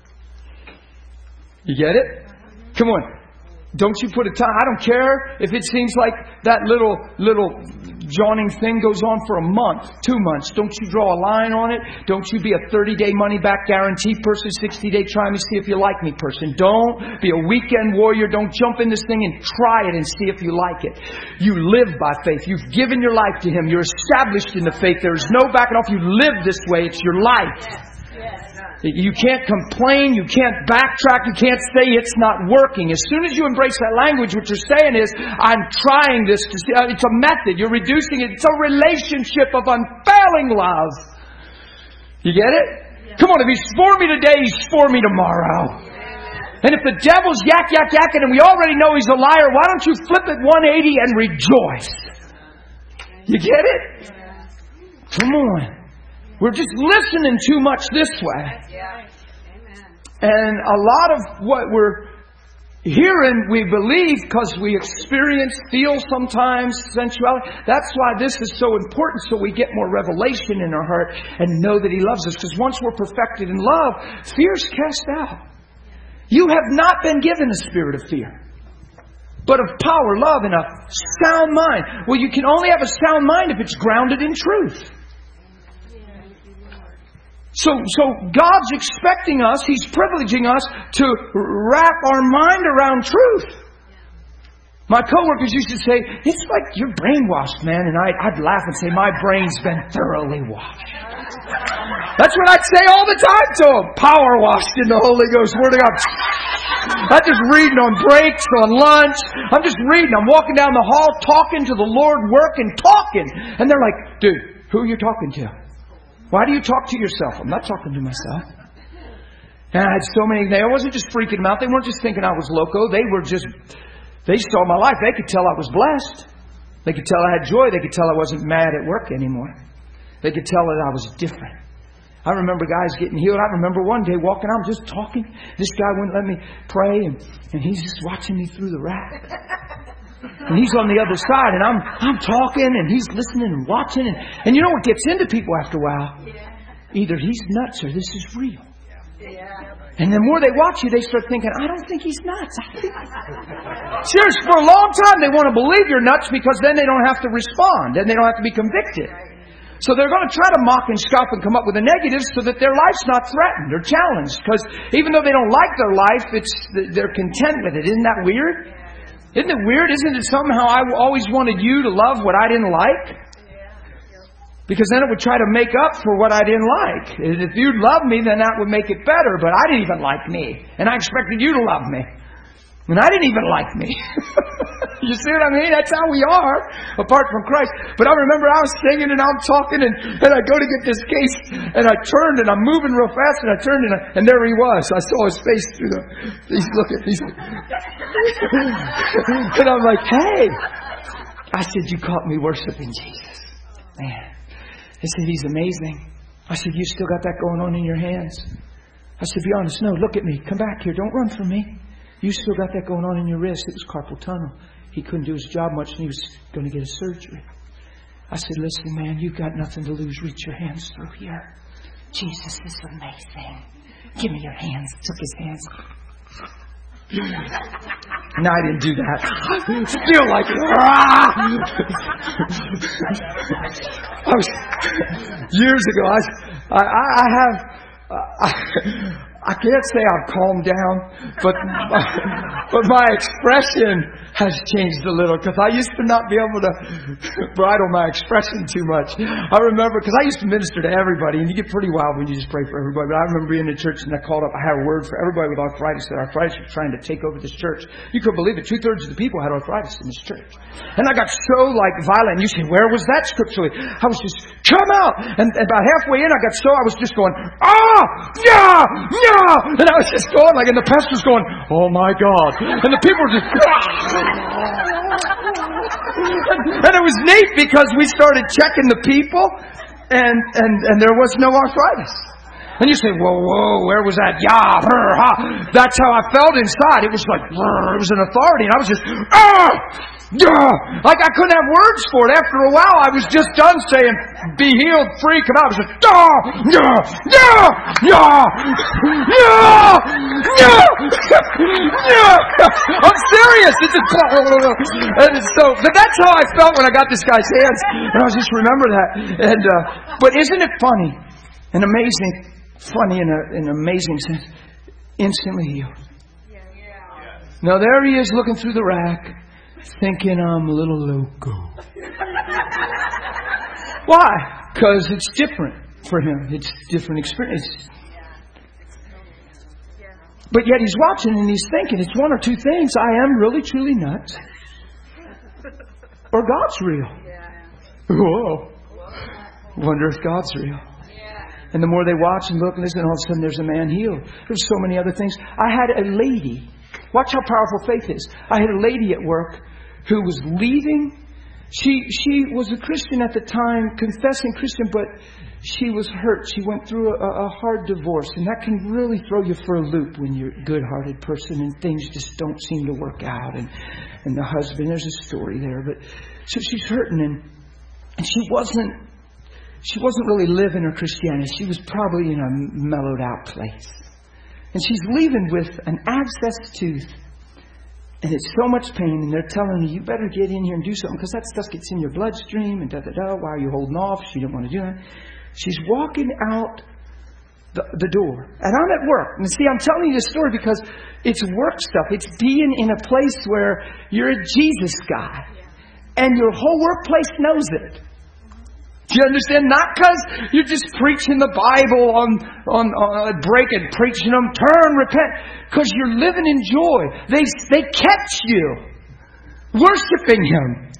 You get it? Come on. Don't you put a time. I don't care if it seems like that little jawing thing goes on for a month, 2 months. Don't you draw a line on it. Don't you be a 30-day money-back guarantee person, 60-day try me, see if you like me person. Don't be a weekend warrior. Don't jump in this thing and try it and see if you like it. You live by faith. You've given your life to Him. You're established in the faith. There's no backing off. You live this way. It's your life. You can't complain. You can't backtrack. You can't say it's not working. As soon as you embrace that language, what you're saying is, I'm trying this to see. It's a method. You're reducing it. It's a relationship of unfailing love. You get it? Come on, if He's for me today, He's for me tomorrow. And if the devil's yakking, and we already know he's a liar, why don't you flip it 180 and rejoice? You get it? Come on. We're just listening too much this way. And a lot of what we're hearing, we believe because we experience, feel sometimes sensuality. That's why this is so important, so we get more revelation in our heart and know that He loves us. Because once we're perfected in love, fear's cast out. You have not been given a spirit of fear, but of power, love, and a sound mind. Well, you can only have a sound mind if it's grounded in truth. So God's expecting us, He's privileging us to wrap our mind around truth. My coworkers used to say, it's like you're brainwashed, man. And I'd laugh and say, my brain's been thoroughly washed. That's what I'd say all the time to them. Power washed in the Holy Ghost. Word of God. I'm just reading on breaks, on lunch. I'm just reading. I'm walking down the hall talking to the Lord, working, talking. And they're like, dude, who are you talking to? Why do you talk to yourself? I'm not talking to myself. And I had so many. I wasn't just freaking them out. They weren't just thinking I was loco. They saw my life. They could tell I was blessed. They could tell I had joy. They could tell I wasn't mad at work anymore. They could tell that I was different. I remember guys getting healed. I remember one day walking out, just talking. This guy wouldn't let me pray, and he's just watching me through the rack. And he's on the other side, and I'm talking, and he's listening and watching. And you know what gets into people after a while? Either he's nuts or this is real. And the more they watch you, they start thinking, I don't think he's nuts. Seriously, for a long time they want to believe you're nuts because then they don't have to respond. Then they don't have to be convicted. So they're going to try to mock and scoff and come up with a negative so that their life's not threatened or challenged. Because even though they don't like their life, they're content with it. Isn't that weird? Isn't it weird? Isn't it somehow I always wanted you to love what I didn't like? Because then it would try to make up for what I didn't like. If you'd love me, then that would make it better. But I didn't even like me. And I expected you to love me. And I didn't even like me. You see what I mean? That's how we are, apart from Christ. But I remember I was singing and I'm talking and I go to get this case and I turned and I'm moving real fast and I turned and there he was. I saw his face through he's looking. And I'm like, hey. I said, you caught me worshiping Jesus. Man. They said, he's amazing. I said, you still got that going on in your hands? I said, be honest. No, look at me. Come back here. Don't run from me. You still got that going on in your wrist. It was carpal tunnel. He couldn't do his job much and he was going to get a surgery. I said, listen, man, you've got nothing to lose. Reach your hands through here. Jesus is amazing. Give me your hands. Took his hands. No, I didn't do that. Still like years ago, I can't say I've calmed down, but my expression has changed a little because I used to not be able to bridle my expression too much. I remember, because I used to minister to everybody, and you get pretty wild when you just pray for everybody. But I remember being in church and I called up, I had a word for everybody with arthritis, that arthritis was trying to take over this church. You couldn't believe it. 2/3 of the people had arthritis in this church. And I got so violent. You say, where was that scripturally? I was just, come out! And about halfway in, I was just going, yeah! And I was just going and the pastor was going, oh my God. And the people were just, and it was neat because we started checking the people and there was no arthritis. And you say, whoa, where was that? Yeah, ha. That's how I felt inside. It was like, it was an authority. And I was just, like I couldn't have words for it. After a while, I was just done saying, be healed, free, come out. I was just, I'm serious. But that's how I felt when I got this guy's hands. And I just remember that. And, but isn't it funny and amazing? Funny in an amazing sense. Instantly healed. Now there he is looking through the rack, thinking I'm a little loco. Why? Because it's different for him. It's a different experience. But yet he's watching and he's thinking it's one or two things. I am really truly nuts. Or God's real. Whoa. Wonder if God's real. And the more they watch and look and listen, all of a sudden there's a man healed. There's so many other things. I had a lady. Watch how powerful faith is. I had a lady at work who was leaving. She was a Christian at the time, confessing Christian, but she was hurt. She went through a hard divorce. And that can really throw you for a loop when you're a good-hearted person and things just don't seem to work out. And the husband, there's a story there. But so she's hurting and she wasn't really living her Christianity. She was probably in a mellowed out place. And she's leaving with an abscessed tooth. And it's so much pain. And they're telling her, you better get in here and do something because that stuff gets in your bloodstream. And why are you holding off? She didn't want to do that. She's walking out the door. And I'm at work. And see, I'm telling you this story because it's work stuff. It's being in a place where you're a Jesus guy. And your whole workplace knows it. Do you understand? Not because you're just preaching the Bible on break and preaching them, turn, repent. Because you're living in joy. They catch you worshiping Him.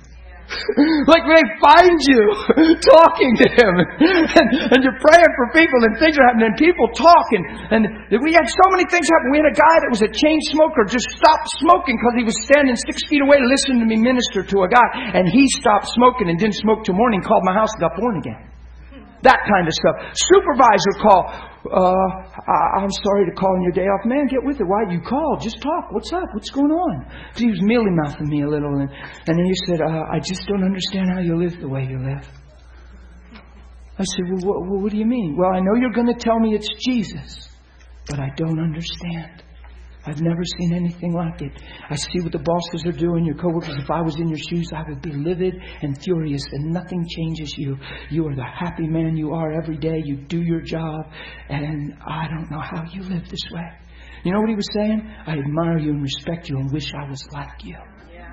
Like they find you talking to Him. And you're praying for people and things are happening and people talk. And we had so many things happen. We had a guy that was a chain smoker just stopped smoking because he was standing 6 feet away listening to me minister to a guy. And he stopped smoking and didn't smoke till morning, called my house and got born again. That kind of stuff. Supervisor call. I'm sorry to call on your day off. Man, get with it. Why you call? Just talk. What's up? What's going on? Because he was mealy-mouthing me a little. And then he said, I just don't understand how you live the way you live. I said, well, what do you mean? Well, I know you're going to tell me it's Jesus, but I don't understand. I've never seen anything like it. I see what the bosses are doing, your coworkers. If I was in your shoes, I would be livid and furious, and nothing changes you. You are the happy man you are every day. You do your job, and I don't know how you live this way. You know what he was saying? I admire you and respect you and wish I was like you.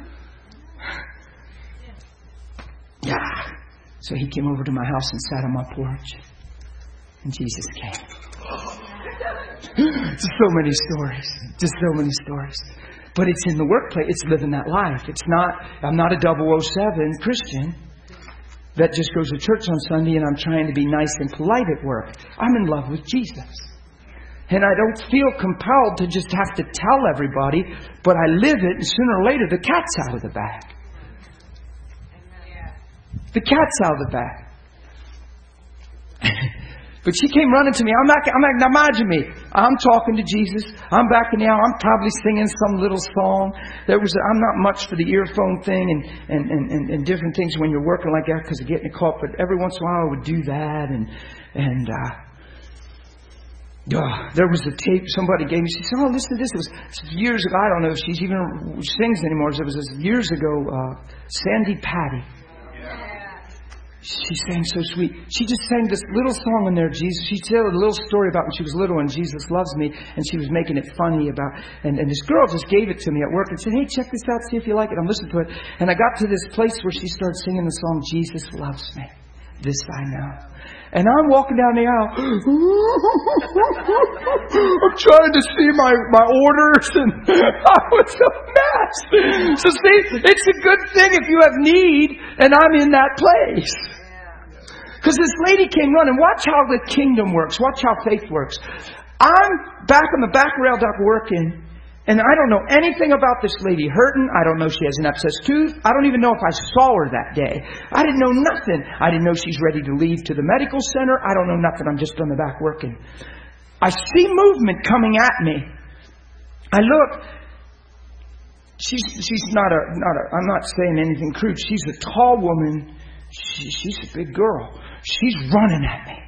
Yeah. So he came over to my house and sat on my porch, and Jesus came. Just so many stories. Just so many stories. But it's in the workplace. It's living that life. It's not, I'm not a 007 Christian that just goes to church on Sunday and I'm trying to be nice and polite at work. I'm in love with Jesus. And I don't feel compelled to just have to tell everybody, but I live it, and sooner or later the cat's out of the bag. The cat's out of the bag. But she came running to me. I'm like, now imagine me. I'm talking to Jesus. I'm backing out. I'm probably singing some little song. I'm not much for the earphone thing and different things when you're working like that because of getting caught. But every once in a while I would do that. There was a tape somebody gave me. She said, oh, listen to this. It was years ago. I don't know if she even sings anymore. It was years ago. Sandy Patty. She sang so sweet. She just sang this little song in there, Jesus. She told a little story about when she was little and Jesus loves me. And she was making it funny about... And this girl just gave it to me at work and said, hey, check this out, see if you like it. I'm listening to it. And I got to this place where she started singing the song, Jesus Loves Me. This I know. And I'm walking down the aisle. I'm trying to see my orders. And I was a mess. So see, it's a good thing if you have need and I'm in that place. Because this lady came running. Watch how the kingdom works. Watch how faith works. I'm back on the back rail dock working. And I don't know anything about this lady hurting. I don't know she has an abscessed tooth. I don't even know if I saw her that day. I didn't know nothing. I didn't know she's ready to leave to the medical center. I don't know nothing. I'm just on the back working. I see movement coming at me. I look. She's not I'm not saying anything crude. She's a tall woman. She's a big girl. She's running at me.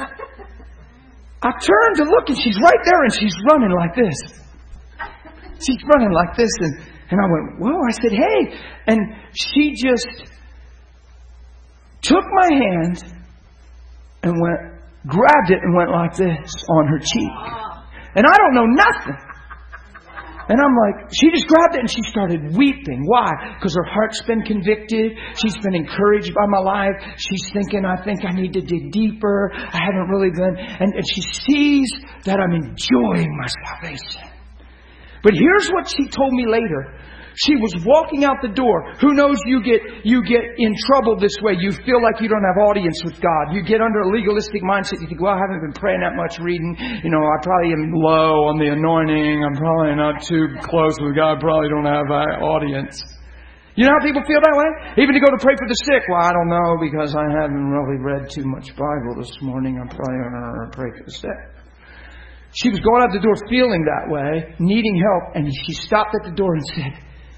I turned to look and she's right there and she's running like this. She's running like this. And I went, whoa. I said, hey. And she just took my hand and grabbed it and went like this on her cheek. And I don't know nothing. And I'm like, she just grabbed it and she started weeping. Why? Because her heart's been convicted. She's been encouraged by my life. She's thinking, I think I need to dig deeper. I haven't really been. And she sees that I'm enjoying my salvation. But here's what she told me later. She was walking out the door. Who knows, you get in trouble this way. You feel like you don't have audience with God. You get under a legalistic mindset. You think, well, I haven't been praying that much, reading. You know, I probably am low on the anointing. I'm probably not too close with God. I probably don't have audience. You know how people feel that way? Even to go to pray for the sick. Well, I don't know because I haven't really read too much Bible this morning. I'm probably going to pray for the sick. She was going out the door feeling that way, needing help. And she stopped at the door and said,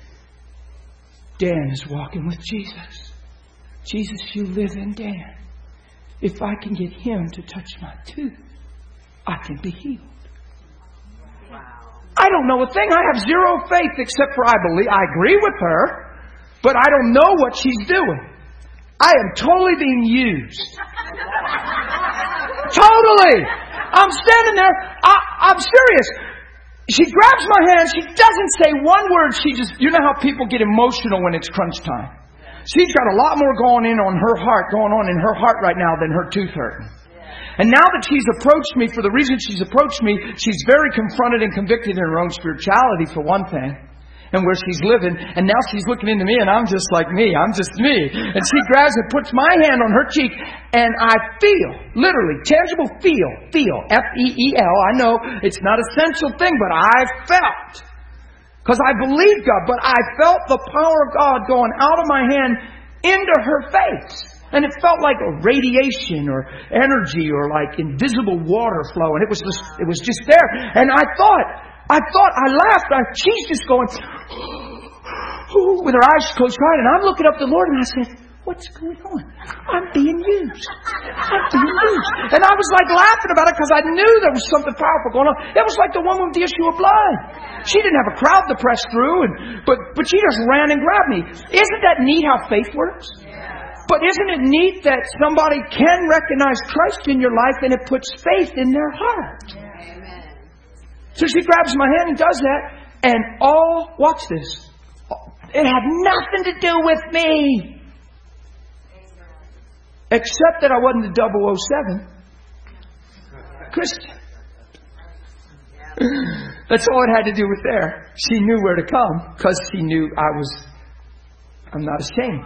Dan is walking with Jesus. Jesus, you live in Dan. If I can get him to touch my tooth, I can be healed. Wow. I don't know a thing. I have zero faith except for I agree with her, but I don't know what she's doing. I am totally being used. Totally. I'm standing there. I'm serious. She grabs my hand. She doesn't say one word. You know how people get emotional when it's crunch time. She's got a lot more going on in her heart right now than her tooth hurting. And now that she's approached me, for the reason she's approached me, she's very confronted and convicted in her own spirituality, for one thing. and where she's living. And now she's looking into me, and I'm just like me. I'm just me. And she grabs and puts my hand on her cheek, and I feel, literally, tangible feel, F-E-E-L. I know it's not a essential thing, but I felt, because I believed God, but I felt the power of God going out of my hand into her face. And it felt like a radiation or energy or like invisible water flow. And it was just there. And I laughed. She's just going, with her eyes closed, crying. And I'm looking up to the Lord and I said, what's going on? I'm being used. And I was like laughing about it because I knew there was something powerful going on. It was like the woman with the issue of blood. She didn't have a crowd to press through, but she just ran and grabbed me. Isn't that neat how faith works? But isn't it neat that somebody can recognize Christ in your life and it puts faith in their heart? Amen. So she grabs my hand and does that. And watch this. It had nothing to do with me. Except that I wasn't the 007 Christian. That's all it had to do with there. She knew where to come because she knew I'm not ashamed.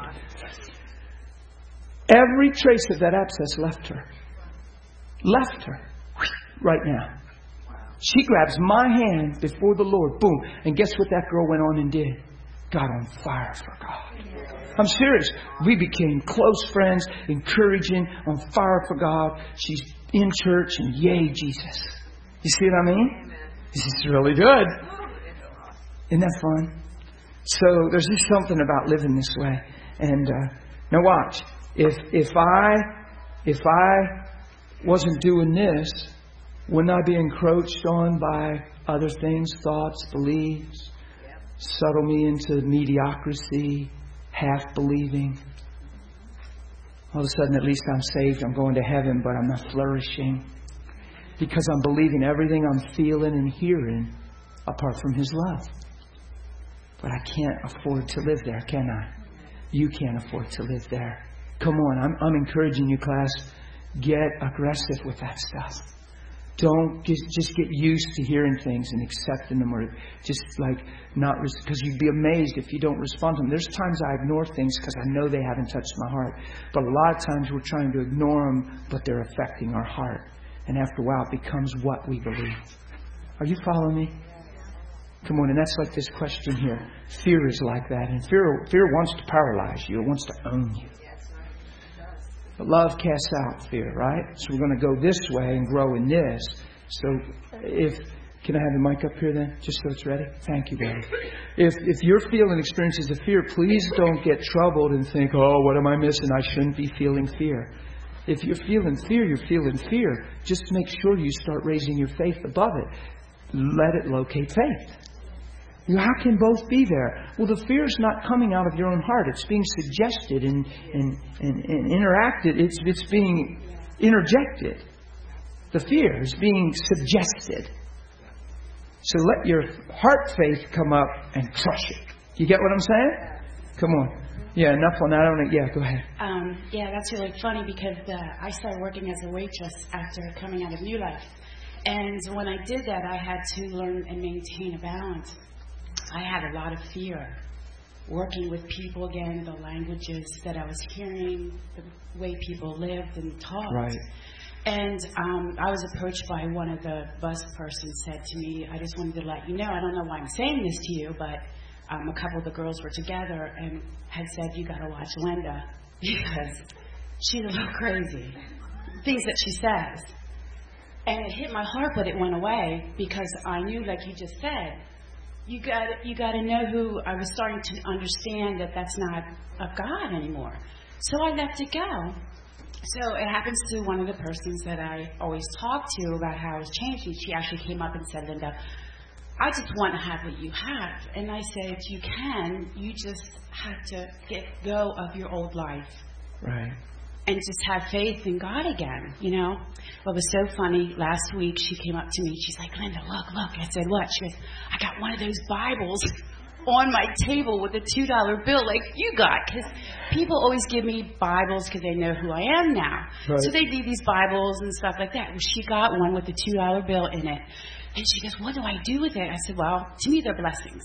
Every trace of that abscess left her. Right now. She grabs my hand before the Lord. Boom. And guess what that girl went on and did? Got on fire for God. I'm serious. We became close friends, encouraging, on fire for God. She's in church and yay, Jesus. You see what I mean? This is really good. Isn't that fun? So there's just something about living this way. And now watch. If I wasn't doing this, wouldn't I be encroached on by other things, thoughts, beliefs, settle me into mediocrity, half believing? All of a sudden, at least I'm saved, I'm going to heaven, but I'm not flourishing because I'm believing everything I'm feeling and hearing apart from His love. But I can't afford to live there, can I? You can't afford to live there. Come on, I'm encouraging you, class. Get aggressive with that stuff. Don't just get used to hearing things and accepting them, or just like not, because you'd be amazed if you don't respond to them. There's times I ignore things because I know they haven't touched my heart. But a lot of times we're trying to ignore them, but they're affecting our heart. And after a while, it becomes what we believe. Are you following me? Come on, and that's like this question here. Fear is like that. And fear wants to paralyze you. It wants to own you. But love casts out fear, right? So we're going to go this way and grow in this. So can I have the mic up here then? Just so it's ready? Thank you, baby. If you're feeling experiences of fear, please don't get troubled and think, oh, what am I missing? I shouldn't be feeling fear. If you're feeling fear, you're feeling fear. Just make sure you start raising your faith above it. Let it locate faith. How can both be there? Well, the fear is not coming out of your own heart. It's being suggested and interacted. It's being interjected. The fear is being suggested. So let your heart faith come up and crush it. You get what I'm saying? Come on. Yeah, enough on that. Yeah, go ahead. Yeah, that's really funny because I started working as a waitress after coming out of New Life. And when I did that, I had to learn and maintain a balance. I had a lot of fear working with people again, the languages that I was hearing, the way people lived and talked. Right. And I was approached by one of the bus persons said to me, I just wanted to let you know, I don't know why I'm saying this to you, but a couple of the girls were together and had said, you got to watch Linda because she's a little crazy. Things that she says. And it hit my heart, but it went away because I knew, like you just said, you got to know who. I was starting to understand that that's not of God anymore. So I let it go. So it happens to one of the persons that I always talk to about how I was changing. She actually came up and said, Linda, I just want to have what you have. And I said, you can. You just have to get go of your old life. Right. And just have faith in God again, you know. Well, it was so funny. Last week, she came up to me. She's like, Linda, look. I said, what? She goes, I got one of those Bibles on my table with a $2 bill like you got. Because people always give me Bibles because they know who I am now. Right. So they leave these Bibles and stuff like that. Well, she got one with a $2 bill in it. And she goes, what do I do with it? I said, well, to me, they're blessings.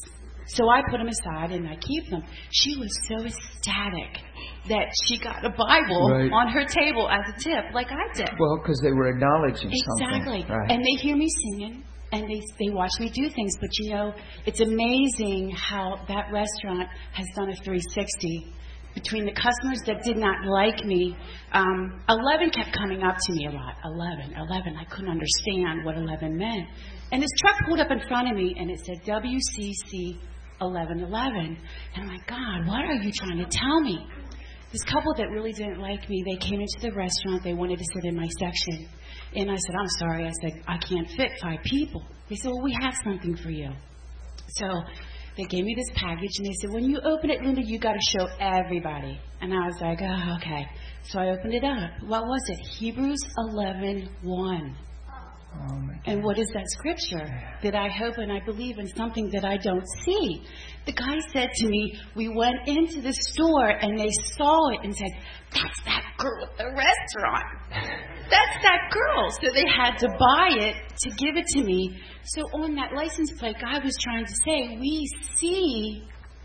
So I put them aside and I keep them. She was so ecstatic that she got a Bible on her table as a tip, like I did. Well, because they were acknowledging something. Exactly. Right. And they hear me singing, and they watch me do things. But, it's amazing how that restaurant has done a 360 between the customers that did not like me. 11 kept coming up to me a lot. 11. I couldn't understand what 11 meant. And this truck pulled up in front of me, and it said WCC 1111. And I'm like, God, what are you trying to tell me? This couple that really didn't like me, they came into the restaurant. They wanted to sit in my section. And I said, I'm sorry. I said, I can't fit 5 people. They said, well, we have something for you. So they gave me this package, and they said, when you open it, Linda, you got to show everybody. And I was like, oh, okay. So I opened it up. What was it? Hebrews 11:1. Oh, and what is that scripture? That I hope and I believe in something that I don't see. The guy said to me, we went into the store and they saw it and said, that's that girl at the restaurant. That's that girl. So they had to buy it to give it to me. So on that license plate, God was trying to say, we see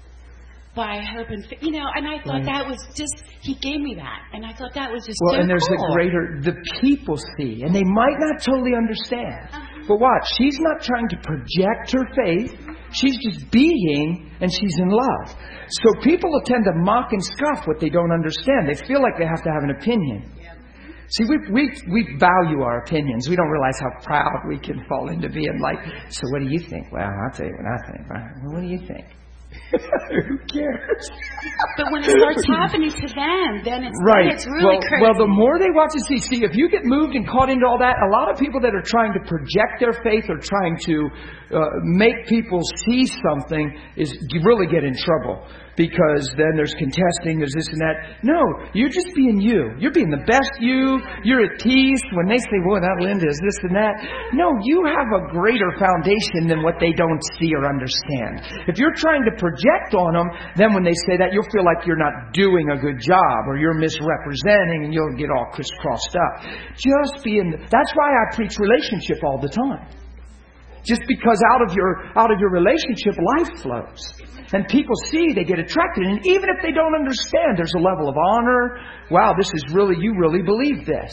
by hope and and I thought that was just, he gave me that. And I thought that was just so and there's cool. the people see, and they might not totally understand. But watch, she's not trying to project her faith. She's just being, and she's in love. So people will tend to mock and scoff what they don't understand. They feel like they have to have an opinion. See, we value our opinions. We don't realize how proud we can fall into being like, so what do you think? Well, I'll tell you what I think. Well, what do you think? Who cares? But when it starts happening to them, then it's really crazy. Well, the more they watch and see, if you get moved and caught into all that, a lot of people that are trying to project their faith or trying to make people see something you really get in trouble. Because then there's contesting, there's this and that. No, you're just being you. You're being the best you. You're at peace. When they say, boy, that Linda is this and that. No, you have a greater foundation than what they don't see or understand. If you're trying to project on them, then when they say that, you'll feel like you're not doing a good job or you're misrepresenting and you'll get all crisscrossed up. Just being, that's why I preach relationship all the time. Just because out of your relationship, life flows. And people see, they get attracted. And even if they don't understand, there's a level of honor. Wow, this is really, you really believe this.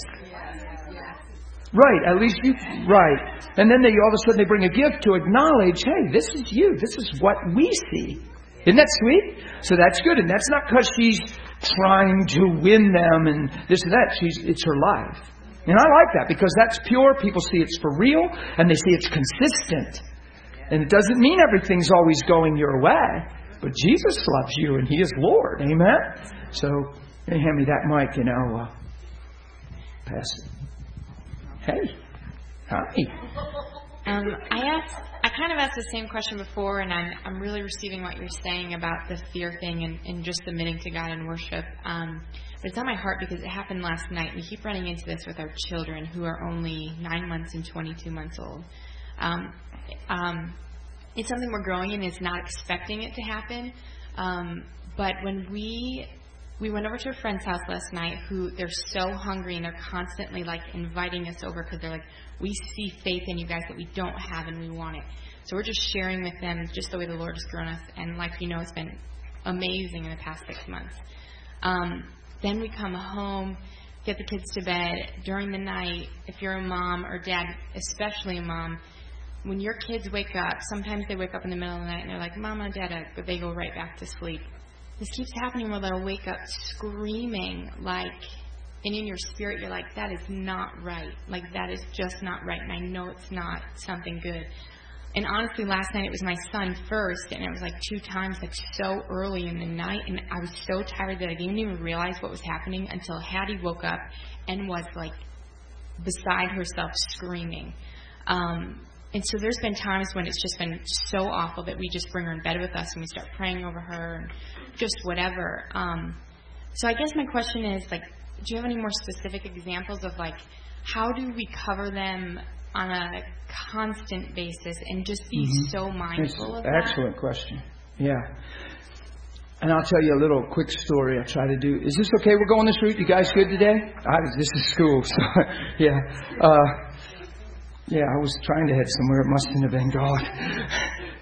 Right, at least right. And then all of a sudden they bring a gift to acknowledge, hey, this is you. This is what we see. Isn't that sweet? So that's good. And that's not because she's trying to win them and this and that. It's her life. And I like that because that's pure. People see it's for real and they see it's consistent. And it doesn't mean everything's always going your way. But Jesus loves you and He is Lord. Amen? So, hand me that mic and I'll pass it. Hey. Hi. I kind of asked the same question before, and I'm really receiving what you're saying about the fear thing and just submitting to God in worship. But it's on my heart because it happened last night. We keep running into this with our children who are only 9 months and 22 months old. It's something we're growing in. It's not expecting it to happen. But when we went over to a friend's house last night who they're so hungry and they're constantly like inviting us over because they're like, we see faith in you guys that we don't have and we want it. So we're just sharing with them just the way the Lord has grown us. And like you know, it's been amazing in the past 6 months. Then we come home, get the kids to bed. During the night, if you're a mom or dad, especially a mom, when your kids wake up, sometimes they wake up in the middle of the night and they're like, Mama, Dada, but they go right back to sleep. This keeps happening where they'll wake up screaming and in your spirit you're like, that is not right. Like, that is just not right. And I know it's not something good. And honestly, last night it was my son first, and it was like 2 times, like so early in the night, and I was so tired that I didn't even realize what was happening until Hattie woke up and was like beside herself screaming. And so there's been times when it's just been so awful that we just bring her in bed with us and we start praying over her and just whatever. So I guess my question is, like, do you have any more specific examples of, like, how do we cover them on a constant basis and just be so mindful of that? Excellent question. Yeah. And I'll tell you a little quick story I try to do. Is this okay? We're going this route? You guys good today? This is school, so yeah. I was trying to head somewhere. It mustn't have been God.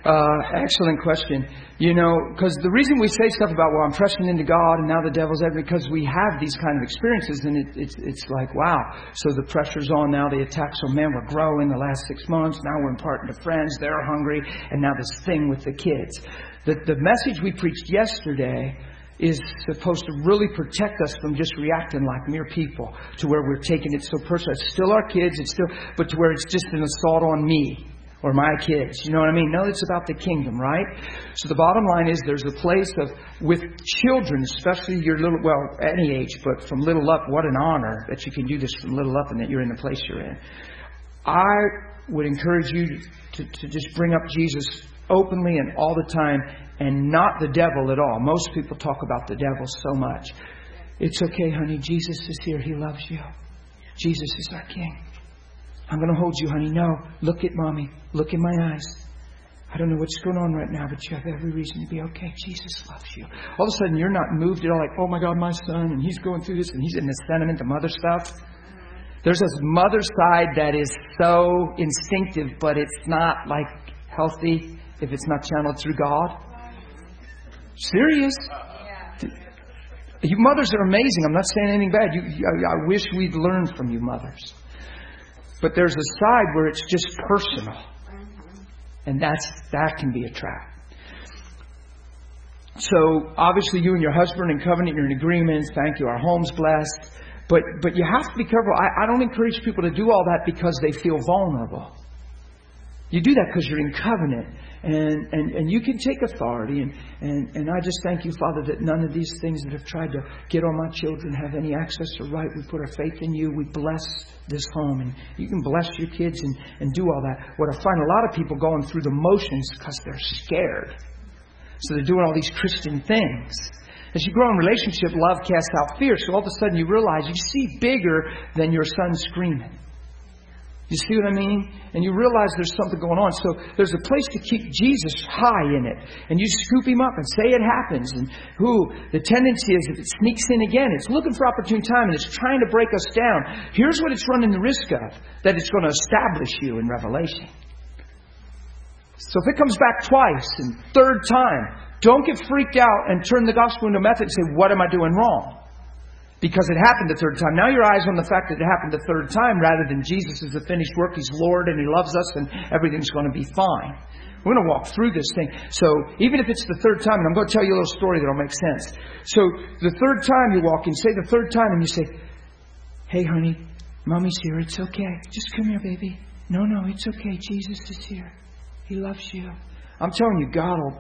Excellent question. Because the reason we say stuff about, I'm pressing into God and now the devil's everywhere, because we have these kind of experiences, and it's like, wow. So the pressure's on now, the attacks. So man, we're growing the last 6 months. Now we're imparting to friends. They're hungry. And now this thing with the kids. The message we preached yesterday is supposed to really protect us from just reacting like mere people, to where we're taking it so personal. It's still our kids, but to where it's just an assault on me or my kids. You know what I mean? No, it's about the kingdom, right? So the bottom line is there's a place with children, especially your little, any age, but from little up, what an honor that you can do this from little up and that you're in the place you're in. I would encourage you to just bring up Jesus openly and all the time, and not the devil at all. Most people talk about the devil so much. It's okay, honey. Jesus is here. He loves you. Jesus is our King. I'm going to hold you, honey. No, look at Mommy. Look in my eyes. I don't know what's going on right now, but you have every reason to be okay. Jesus loves you. All of a sudden, you're not moved at all, like, oh my God, my son, and he's going through this, and he's in the sentiment, the mother stuff. There's this mother side that is so instinctive, but it's not like healthy if it's not channeled through God. Serious. You mothers are amazing. I'm not saying anything bad. I wish we'd learned from you mothers. But there's a side where it's just personal. And that can be a trap. So obviously you and your husband in covenant, you're in agreement. Thank you. Our home's blessed. But you have to be careful. I don't encourage people to do all that because they feel vulnerable. You do that because you're in covenant. And you can take authority. And I just thank you, Father, that none of these things that have tried to get on my children have any access or right. We put our faith in you. We bless this home. And you can bless your kids and do all that. What I find a lot of people going through the motions because they're scared. So they're doing all these Christian things. As you grow in relationship, love casts out fear. So all of a sudden you realize you see bigger than your son screaming. You see what I mean? And you realize there's something going on. So there's a place to keep Jesus high in it. And you scoop him up and say it happens. And the tendency is if it sneaks in again, it's looking for opportune time and it's trying to break us down. Here's what it's running the risk of. That it's going to establish you in Revelation. So if it comes back twice and third time, don't get freaked out and turn the gospel into a method and say, what am I doing wrong? Because it happened the third time. Now your eyes on the fact that it happened the third time rather than Jesus is the finished work. He's Lord and He loves us and everything's going to be fine. We're going to walk through this thing. So even if it's the third time, and I'm going to tell you a little story that will make sense. So the third time you walk in, say the third time and you say, hey honey, Mommy's here. It's okay. Just come here, baby. No, it's okay. Jesus is here. He loves you. I'm telling you, God will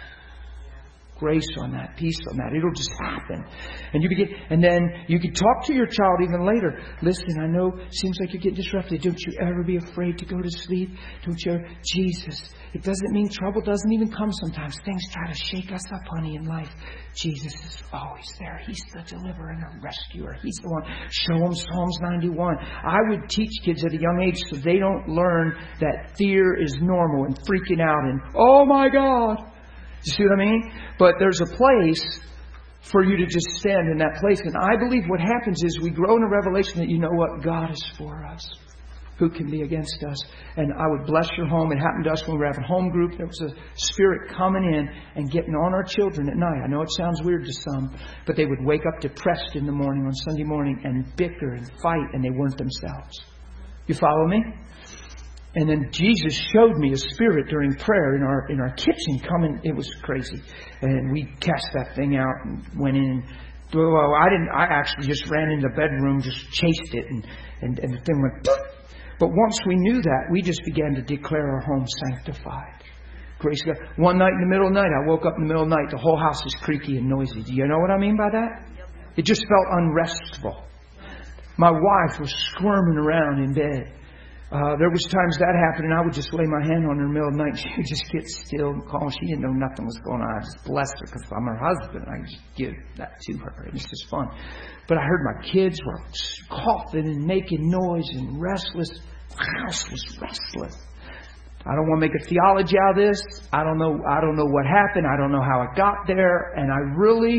grace on that, peace on that. It'll just happen. And then you can talk to your child even later. Listen, I know it seems like you're getting disrupted. Don't you ever be afraid to go to sleep. Don't you ever. Jesus. It doesn't mean trouble doesn't even come sometimes. Things try to shake us up, honey, in life. Jesus is always there. He's the deliverer and the rescuer. He's the one. Show them Psalms 91. I would teach kids at a young age so they don't learn that fear is normal and freaking out and, oh my God. You see what I mean? But there's a place for you to just stand in that place. And I believe what happens is we grow in a revelation that you know what? God is for us. Who can be against us? And I would bless your home. It happened to us when we were having home group. There was a spirit coming in and getting on our children at night. I know it sounds weird to some, but they would wake up depressed in the morning on Sunday morning and bicker and fight, and they weren't themselves. You follow me? And then Jesus showed me a spirit during prayer in our kitchen coming. It was crazy. And we cast that thing out and went in. Well, I actually just ran into the bedroom, just chased it, and the thing went. But once we knew that, we just began to declare our home sanctified. Grace God. One night in the middle of the night, I woke up in the middle of the night. The whole house is creaky and noisy. Do you know what I mean by that? It just felt unrestful. My wife was squirming around in bed. There was times that happened, and I would just lay my hand on her in the middle of the night. She would just get still and calm. She didn't know nothing was going on. I just blessed her because I'm her husband. I just give that to her. And it's just fun. But I heard my kids were coughing and making noise and restless. The house was restless. I don't want to make a theology out of this. I don't know what happened. I don't know how it got there. And I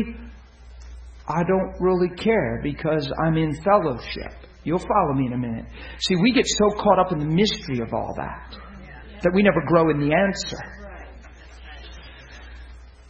don't really care because I'm in fellowship. You'll follow me in a minute. See, we get so caught up in the mystery of all that we never grow in the answer.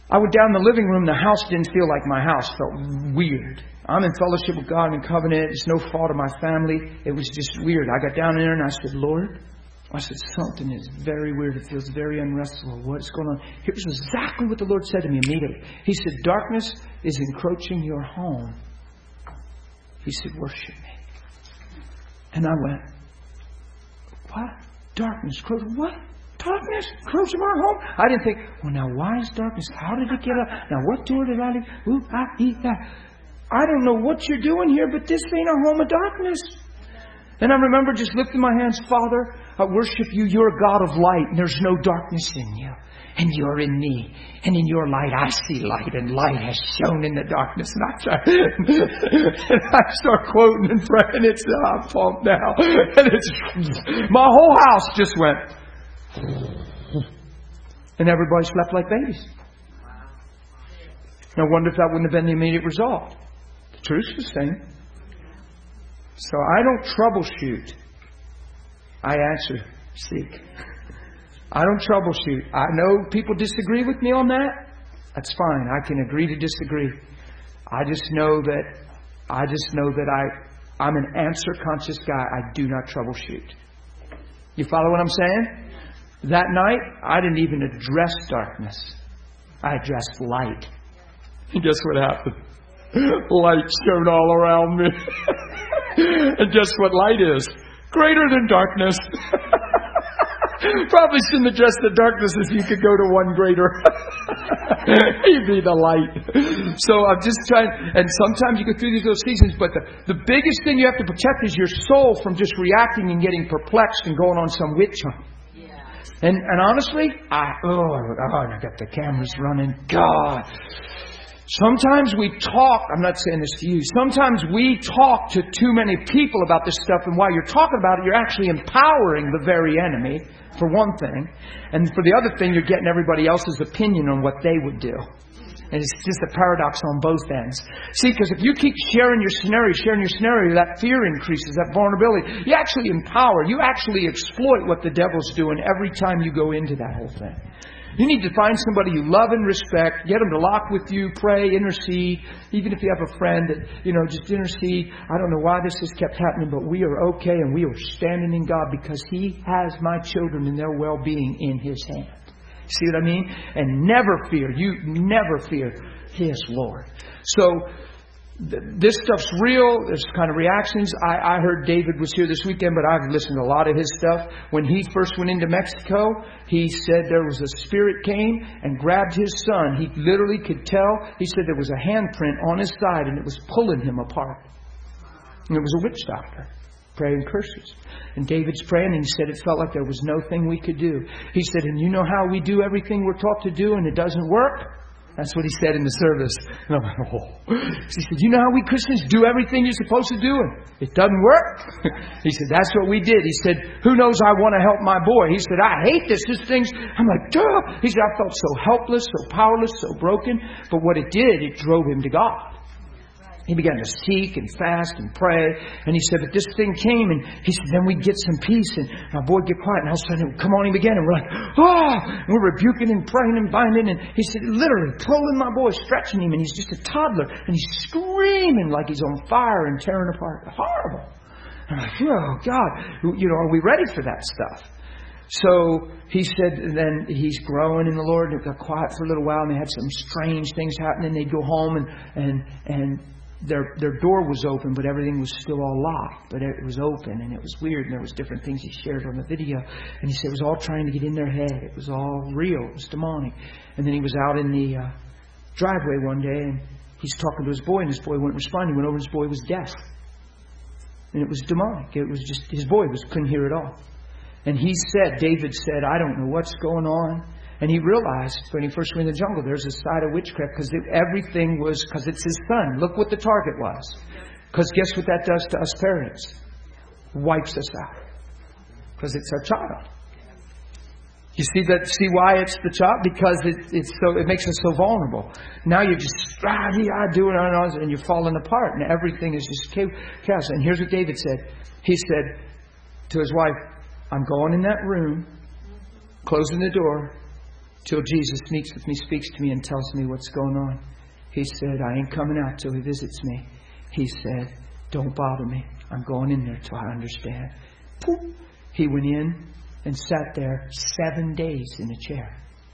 I went down in the living room. The house didn't feel like my house. Felt weird. I'm in fellowship with God. I'm in covenant. It's no fault of my family. It was just weird. I got down there and I said, Lord, I said, something is very weird. It feels very unrestful. What's going on? Here's exactly what the Lord said to me immediately. He said, darkness is encroaching your home. He said, worship me. And I went, what? Darkness? What? Darkness? Close my home? I didn't think, well, now why is darkness? How did it get up? Now what door did I leave? Ooh, I don't know what you're doing here, but this ain't a home of darkness. And I remember just lifting my hands, Father, I worship you. You're a God of light, and there's no darkness in you. And you're in me. And in your light, I see light. And light has shone in the darkness. And I start quoting and praying. It's I'm pumped now. And my whole house just went. And everybody slept like babies. I wonder if that wouldn't have been the immediate result. The truth's the same. So I don't troubleshoot. I answer, seek. I don't troubleshoot. I know people disagree with me on that. That's fine. I can agree to disagree. I just know that I'm an answer conscious guy. I do not troubleshoot. You follow what I'm saying? That night, I didn't even address darkness. I addressed light. And guess what happened? Light shone all around me. And guess what light is? Greater than darkness. Probably shouldn't address the darkness if you could go to one greater. He'd be the light. So I'm just trying, and sometimes you go through those seasons, but the biggest thing you have to protect is your soul from just reacting and getting perplexed and going on some witch hunt. And honestly, I got the cameras running. God. Sometimes we talk, I'm not saying this to you, sometimes we talk to too many people about this stuff, and while you're talking about it, you're actually empowering the very enemy, for one thing. And for the other thing, you're getting everybody else's opinion on what they would do. And it's just a paradox on both ends. See, because if you keep sharing your scenario, that fear increases, that vulnerability. You actually empower, you actually exploit what the devil's doing every time you go into that whole thing. You need to find somebody you love and respect, get them to lock with you, pray, intercede. Even if you have a friend that, just intercede. I don't know why this has kept happening, but we are okay and we are standing in God because He has my children and their well-being in His hand. See what I mean? And never fear. You never fear His Lord. So this stuff's real. There's kind of reactions. I heard David was here this weekend, but I've listened to a lot of his stuff. When he first went into Mexico, he said there was a spirit came and grabbed his son. He literally could tell. He said there was a handprint on his side and it was pulling him apart. And it was a witch doctor praying curses. And David's praying and he said it felt like there was no thing we could do. He said, and you know how we do everything we're taught to do and it doesn't work? That's what he said in the service. And I'm like, oh. He said, you know how we Christians do everything you're supposed to do and it doesn't work? He said, that's what we did. He said, who knows I want to help my boy? He said, I hate this. This thing's... I'm like, duh. He said, I felt so helpless, so powerless, so broken. But what it did, it drove him to God. He began to seek and fast and pray. And he said, but this thing came and he said, then we'd get some peace and my boy would get quiet. And all of a sudden it would come on him again and we're like, oh! And we're rebuking and praying and binding. And he said, literally pulling my boy, stretching him. And he's just a toddler. And he's screaming like he's on fire and tearing apart. Horrible. And I'm like, oh, God. Are we ready for that stuff? So he said, and then he's growing in the Lord. And it got quiet for a little while. And they had some strange things happening. They'd go home and their door was open, but everything was still all locked. But it was open, and it was weird, and there was different things he shared on the video. And he said it was all trying to get in their head. It was all real. It was demonic. And then he was out in the driveway one day, and he's talking to his boy, and his boy wouldn't respond. He went over, and his boy was deaf. And it was demonic. It was just, his boy couldn't hear at all. And David said, I don't know what's going on. And he realized when he first went in the jungle, there's a side of witchcraft because everything was, because it's his son. Look what the target was. Because guess what that does to us parents? Wipes us out. Because it's our child. You see why it's the child? Because it makes us so vulnerable. Now you're just, and you're falling apart. And everything is just chaos. And here's what David said. He said to his wife, I'm going in that room, closing the door, till Jesus meets with me, speaks to me, and tells me what's going on. He said, I ain't coming out till He visits me. He said, don't bother me. I'm going in there till I understand. Poof. He went in and sat there 7 days in a chair.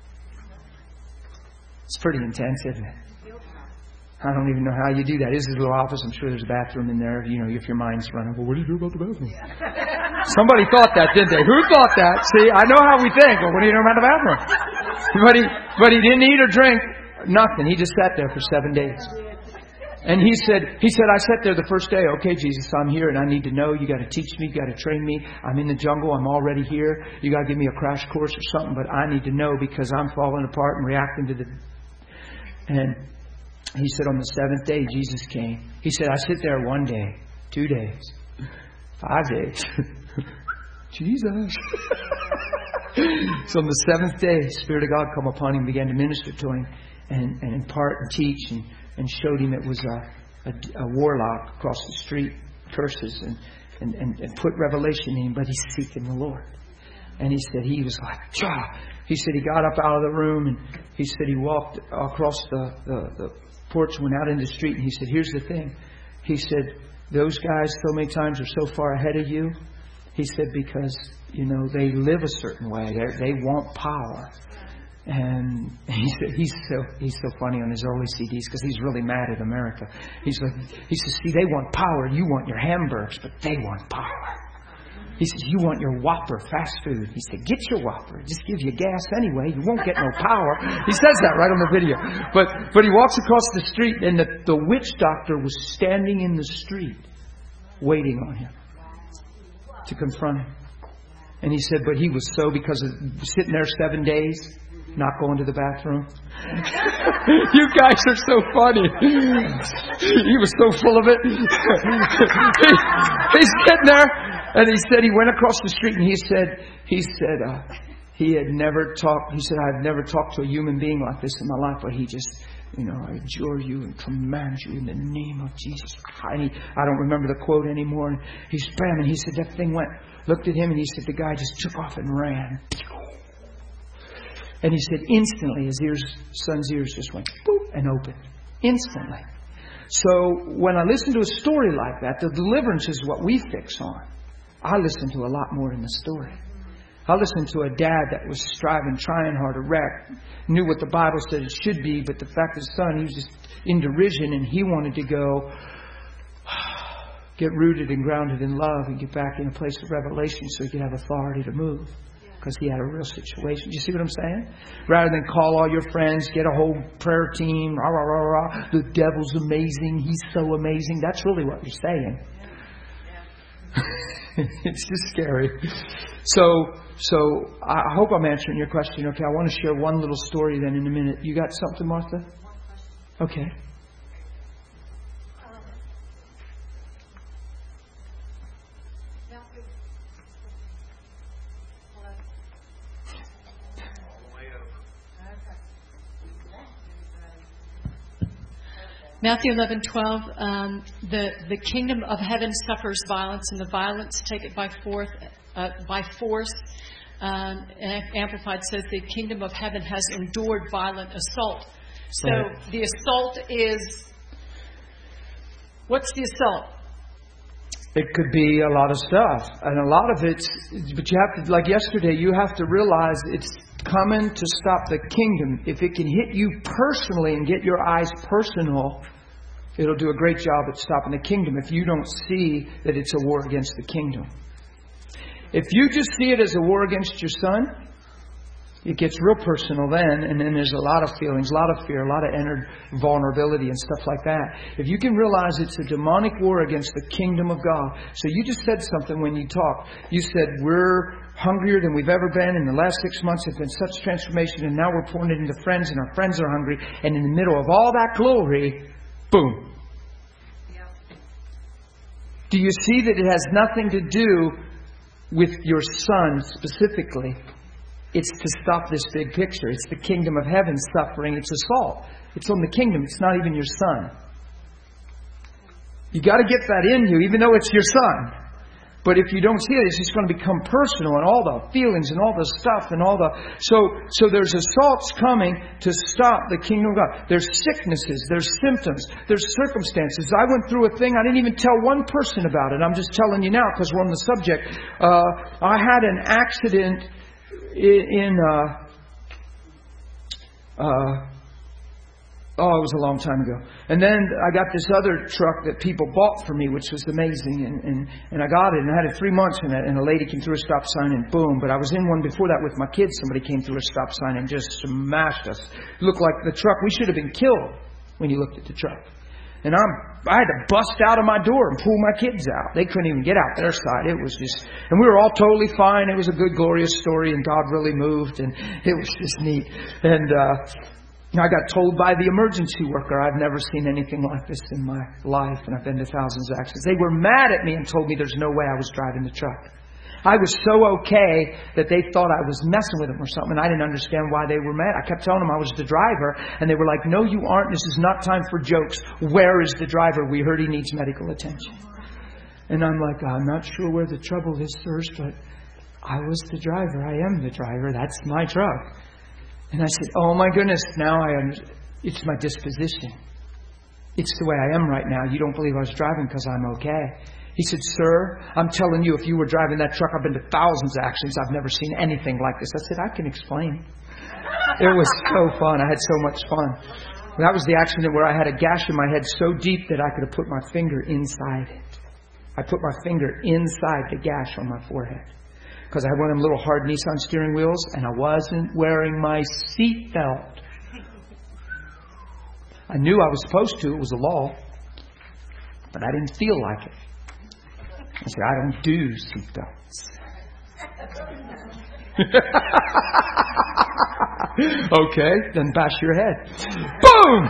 It's pretty intense, isn't it? I don't even know how you do that. This is a little office. I'm sure there's a bathroom in there. You know, if your mind's running, well, what do you do about the bathroom? Somebody thought that, didn't they? Who thought that? See, I know how we think. Well, what do you know about the bathroom? But he didn't eat or drink. Nothing. He just sat there for 7 days. And he said, I sat there the first day. Okay, Jesus, I'm here and I need to know. You got to teach me. You got to train me. I'm in the jungle. I'm already here. You got to give me a crash course or something. But I need to know because I'm falling apart and reacting to the... And he said on the 7th day, Jesus came. He said, I sit there 1 day, 2 days, 5 days. Jesus. So on the 7th day, Spirit of God come upon him, began to minister to him and impart and teach and showed him it was a warlock across the street, curses and put revelation in him, but he's seeking the Lord. And he said he was like, Chah. He said he got up out of the room and he said he walked across the porch, went out in the street, and he said, here's the thing. He said, those guys so many times are so far ahead of you. He said, because, you know, they live a certain way. They want power. And he said, he's so funny on his early CDs because he's really mad at America. He says, see, they want power. You want your hamburgers, but they want power. He says, you want your Whopper fast food. He said, get your Whopper. It just gives you gas anyway. You won't get no power. He says that right on the video. But he walks across the street and the witch doctor was standing in the street waiting on him to confront him. And he said, but he was so, because of sitting there 7 days, not going to the bathroom. You guys are so funny. He was so full of it. He's sitting there. And he said he went across the street and he said he had never talked. He said, I've never talked to a human being like this in my life, but he just, I adjure you and command you in the name of Jesus. And I don't remember the quote anymore. And he spam and he said that thing went, looked at him and he said the guy just took off and ran. And he said instantly his son's ears just went boop and opened. Instantly. So when I listen to a story like that, the deliverance is what we fix on. I listen to a lot more in the story. I listened to a dad that was striving, trying hard to wreck, knew what the Bible said it should be, but the fact his son, he was just in derision and he wanted to go get rooted and grounded in love and get back in a place of revelation so he could have authority to move because he had a real situation. Do you see what I'm saying? Rather than call all your friends, get a whole prayer team, rah, rah, rah, rah, the devil's amazing, he's so amazing. That's really what you're saying. It's just scary. So I hope I'm answering your question. Okay, I want to share one little story then in a minute. You got something, Martha? Okay. Matthew 11:12. The kingdom of heaven suffers violence, and the violence take it by force. Amplified says the kingdom of heaven has endured violent assault. So the assault is, what's the assault? It could be a lot of stuff, and a lot of it's. But you have to, like yesterday, you have to realize it's coming to stop the kingdom. If it can hit you personally and get your eyes personal, it'll do a great job at stopping the kingdom if you don't see that it's a war against the kingdom. If you just see it as a war against your son, it gets real personal then, and then there's a lot of feelings, a lot of fear, a lot of entered vulnerability and stuff like that. If you can realize it's a demonic war against the kingdom of God. So you just said something when you talked. You said, we're hungrier than we've ever been. In the last 6 months have been such transformation, and now we're pouring it into friends, and our friends are hungry. And in the middle of all that glory, boom. Yep. Do you see that it has nothing to do with your son specifically? It's to stop this big picture. It's the kingdom of heaven suffering. It's assault. It's on the kingdom. It's not even your son. You got to get that in you, even though it's your son. But if you don't see it, it's just going to become personal, and all the feelings and all the stuff and all the... So there's assaults coming to stop the kingdom of God. There's sicknesses, there's symptoms, there's circumstances. I went through a thing, I didn't even tell one person about it. I'm just telling you now because we're on the subject. I had an accident it was a long time ago. And then I got this other truck that people bought for me, which was amazing. And I got it, and I had it 3 months in it. And a lady came through a stop sign, and boom. But I was in one before that with my kids. Somebody came through a stop sign and just smashed us. It looked like the truck. We should have been killed when you looked at the truck. And I had to bust out of my door and pull my kids out. They couldn't even get out their side. It was just... And we were all totally fine. It was a good, glorious story, and God really moved. And it was just neat. And... I got told by the emergency worker, I've never seen anything like this in my life, and I've been to thousands of accidents. They were mad at me and told me there's no way I was driving the truck. I was so okay that they thought I was messing with them or something, and I didn't understand why they were mad. I kept telling them I was the driver, and they were like, no, you aren't. This is not time for jokes. Where is the driver? We heard he needs medical attention. And I'm like, I'm not sure where the trouble is, sirs, but I was the driver. I am the driver. That's my truck. And I said, oh my goodness, now it's my disposition. It's the way I am right now. You don't believe I was driving because I'm okay. He said, sir, I'm telling you, if you were driving that truck, I've been to thousands of accidents. I've never seen anything like this. I said, I can explain. It was so fun. I had so much fun. That was the accident where I had a gash in my head so deep that I could have put my finger inside it. I put my finger inside the gash on my forehead. Because I had one of them little hard Nissan steering wheels, and I wasn't wearing my seatbelt. I knew I was supposed to. It was a law. But I didn't feel like it. I said, I don't do seatbelts. Okay, then bash your head. Boom!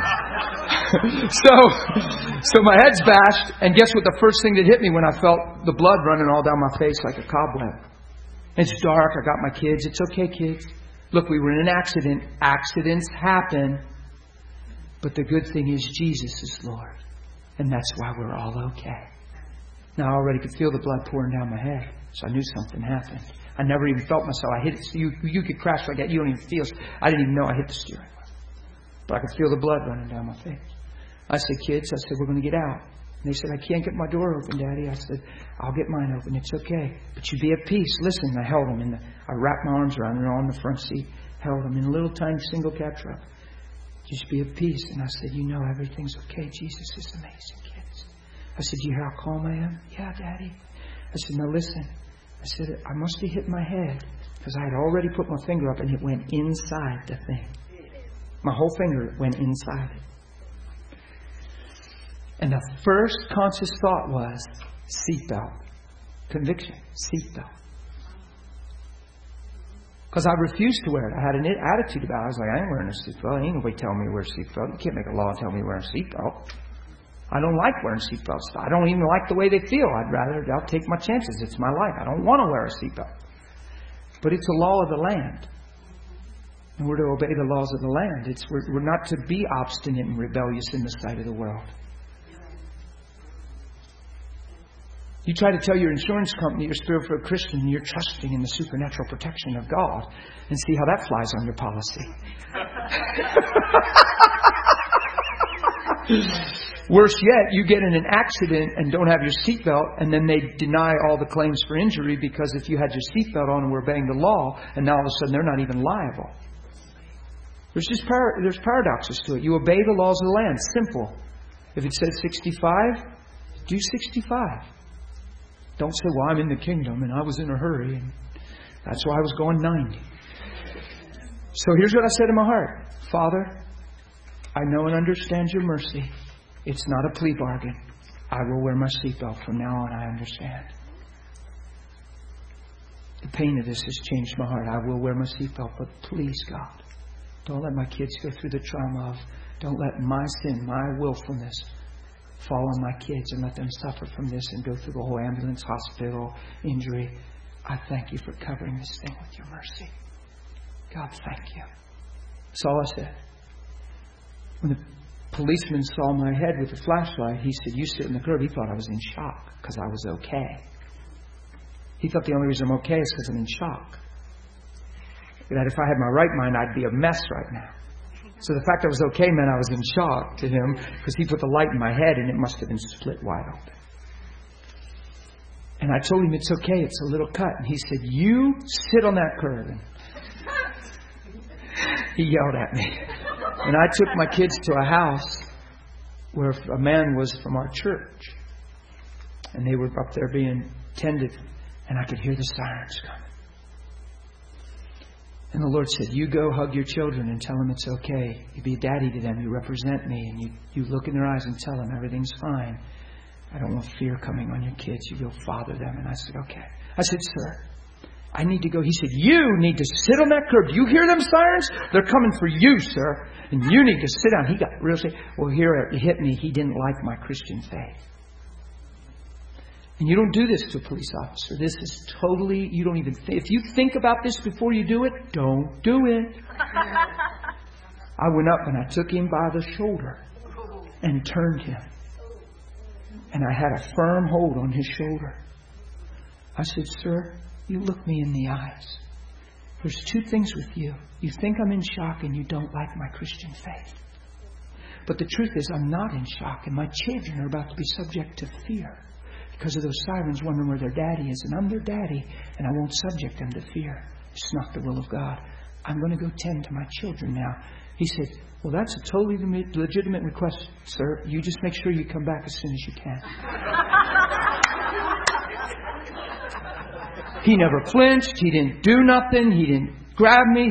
So my head's bashed, and guess what the first thing that hit me when I felt the blood running all down my face like a cobweb? It's dark. I got my kids. It's okay, kids. Look, we were in an accident. Accidents happen. But the good thing is Jesus is Lord. And that's why we're all okay. Now, I already could feel the blood pouring down my head. So I knew something happened. I never even felt myself. I hit it. You could crash like that. You don't even feel. I didn't even know I hit the steering wheel. But I could feel the blood running down my face. I said, kids, we're going to get out. And they said, I can't get my door open, Daddy. I said, I'll get mine open. It's okay. But you be at peace. Listen, I held them. I wrapped my arms around them on the front seat. Held them in a little tiny single cab truck. Just be at peace. And I said, you know everything's okay. Jesus is amazing, kids. I said, do you hear how calm I am? Yeah, Daddy. I said, now listen. I said, I must have hit my head because I had already put my finger up and it went inside the thing. My whole finger went inside it. And the first conscious thought was seatbelt. Conviction. Seatbelt. Because I refused to wear it. I had an attitude about it. I was like, I ain't wearing a seatbelt. Ain't nobody telling me to wear a seatbelt. You can't make a law and tell me to wear a seatbelt. I don't like wearing seatbelts. I don't even like the way they feel. I'll take my chances. It's my life. I don't want to wear a seatbelt. But it's a law of the land. And we're to obey the laws of the land. We're not to be obstinate and rebellious in the sight of the world. You try to tell your insurance company you're spiritual Christian and you're trusting in the supernatural protection of God and see how that flies on your policy. Worse yet, you get in an accident and don't have your seatbelt, and then they deny all the claims for injury because if you had your seatbelt on and were obeying the law, and now all of a sudden they're not even liable. There's paradoxes to it. You obey the laws of the land. Simple. If it says 65, do 65. Don't say, well, I'm in the kingdom and I was in a hurry and that's why I was going 90. So here's what I said in my heart. Father, I know and understand your mercy. It's not a plea bargain. I will wear my seatbelt from now on. I understand. The pain of this has changed my heart. I will wear my seatbelt, but please, God, don't let my kids go through the trauma of, don't let my sin, my willfulness fall on my kids and let them suffer from this and go through the whole ambulance, hospital, injury. I thank you for covering this thing with your mercy. God, thank you. That's all I said. When the policeman saw my head with the flashlight, he said, you sit in the curb. He thought I was in shock because I was okay. He thought the only reason I'm okay is because I'm in shock. That if I had my right mind, I'd be a mess right now. So the fact I was okay meant I was in shock to him, because he put the light in my head and it must have been split wide open. And I told him, it's okay, it's a little cut. And he said, you sit on that curb. And he yelled at me. And I took my kids to a house where a man was from our church. And they were up there being tended. And I could hear the sirens coming. And the Lord said, you go hug your children and tell them it's okay. You be a daddy to them. You represent me. And you look in their eyes and tell them everything's fine. I don't want fear coming on your kids. You go father them. And I said, okay. I said, sir, I need to go. He said, you need to sit on that curb. Do you hear them sirens? They're coming for you, sir. And you need to sit down. He got real sick. Well, here it hit me. He didn't like my Christian faith. And you don't do this to a police officer. This is totally, you don't even think. If you think about this before you do it, don't do it. I went up and I took him by the shoulder and turned him. And I had a firm hold on his shoulder. I said, sir, you look me in the eyes. There's two things with you. You think I'm in shock and you don't like my Christian faith. But the truth is I'm not in shock, and my children are about to be subject to fear because of those sirens wondering where their daddy is. And I'm their daddy, and I won't subject them to fear. It's not the will of God. I'm going to go tend to my children now. He said, well, that's a totally legitimate request, sir. You just make sure you come back as soon as you can. He never flinched. He didn't do nothing. He didn't grab me.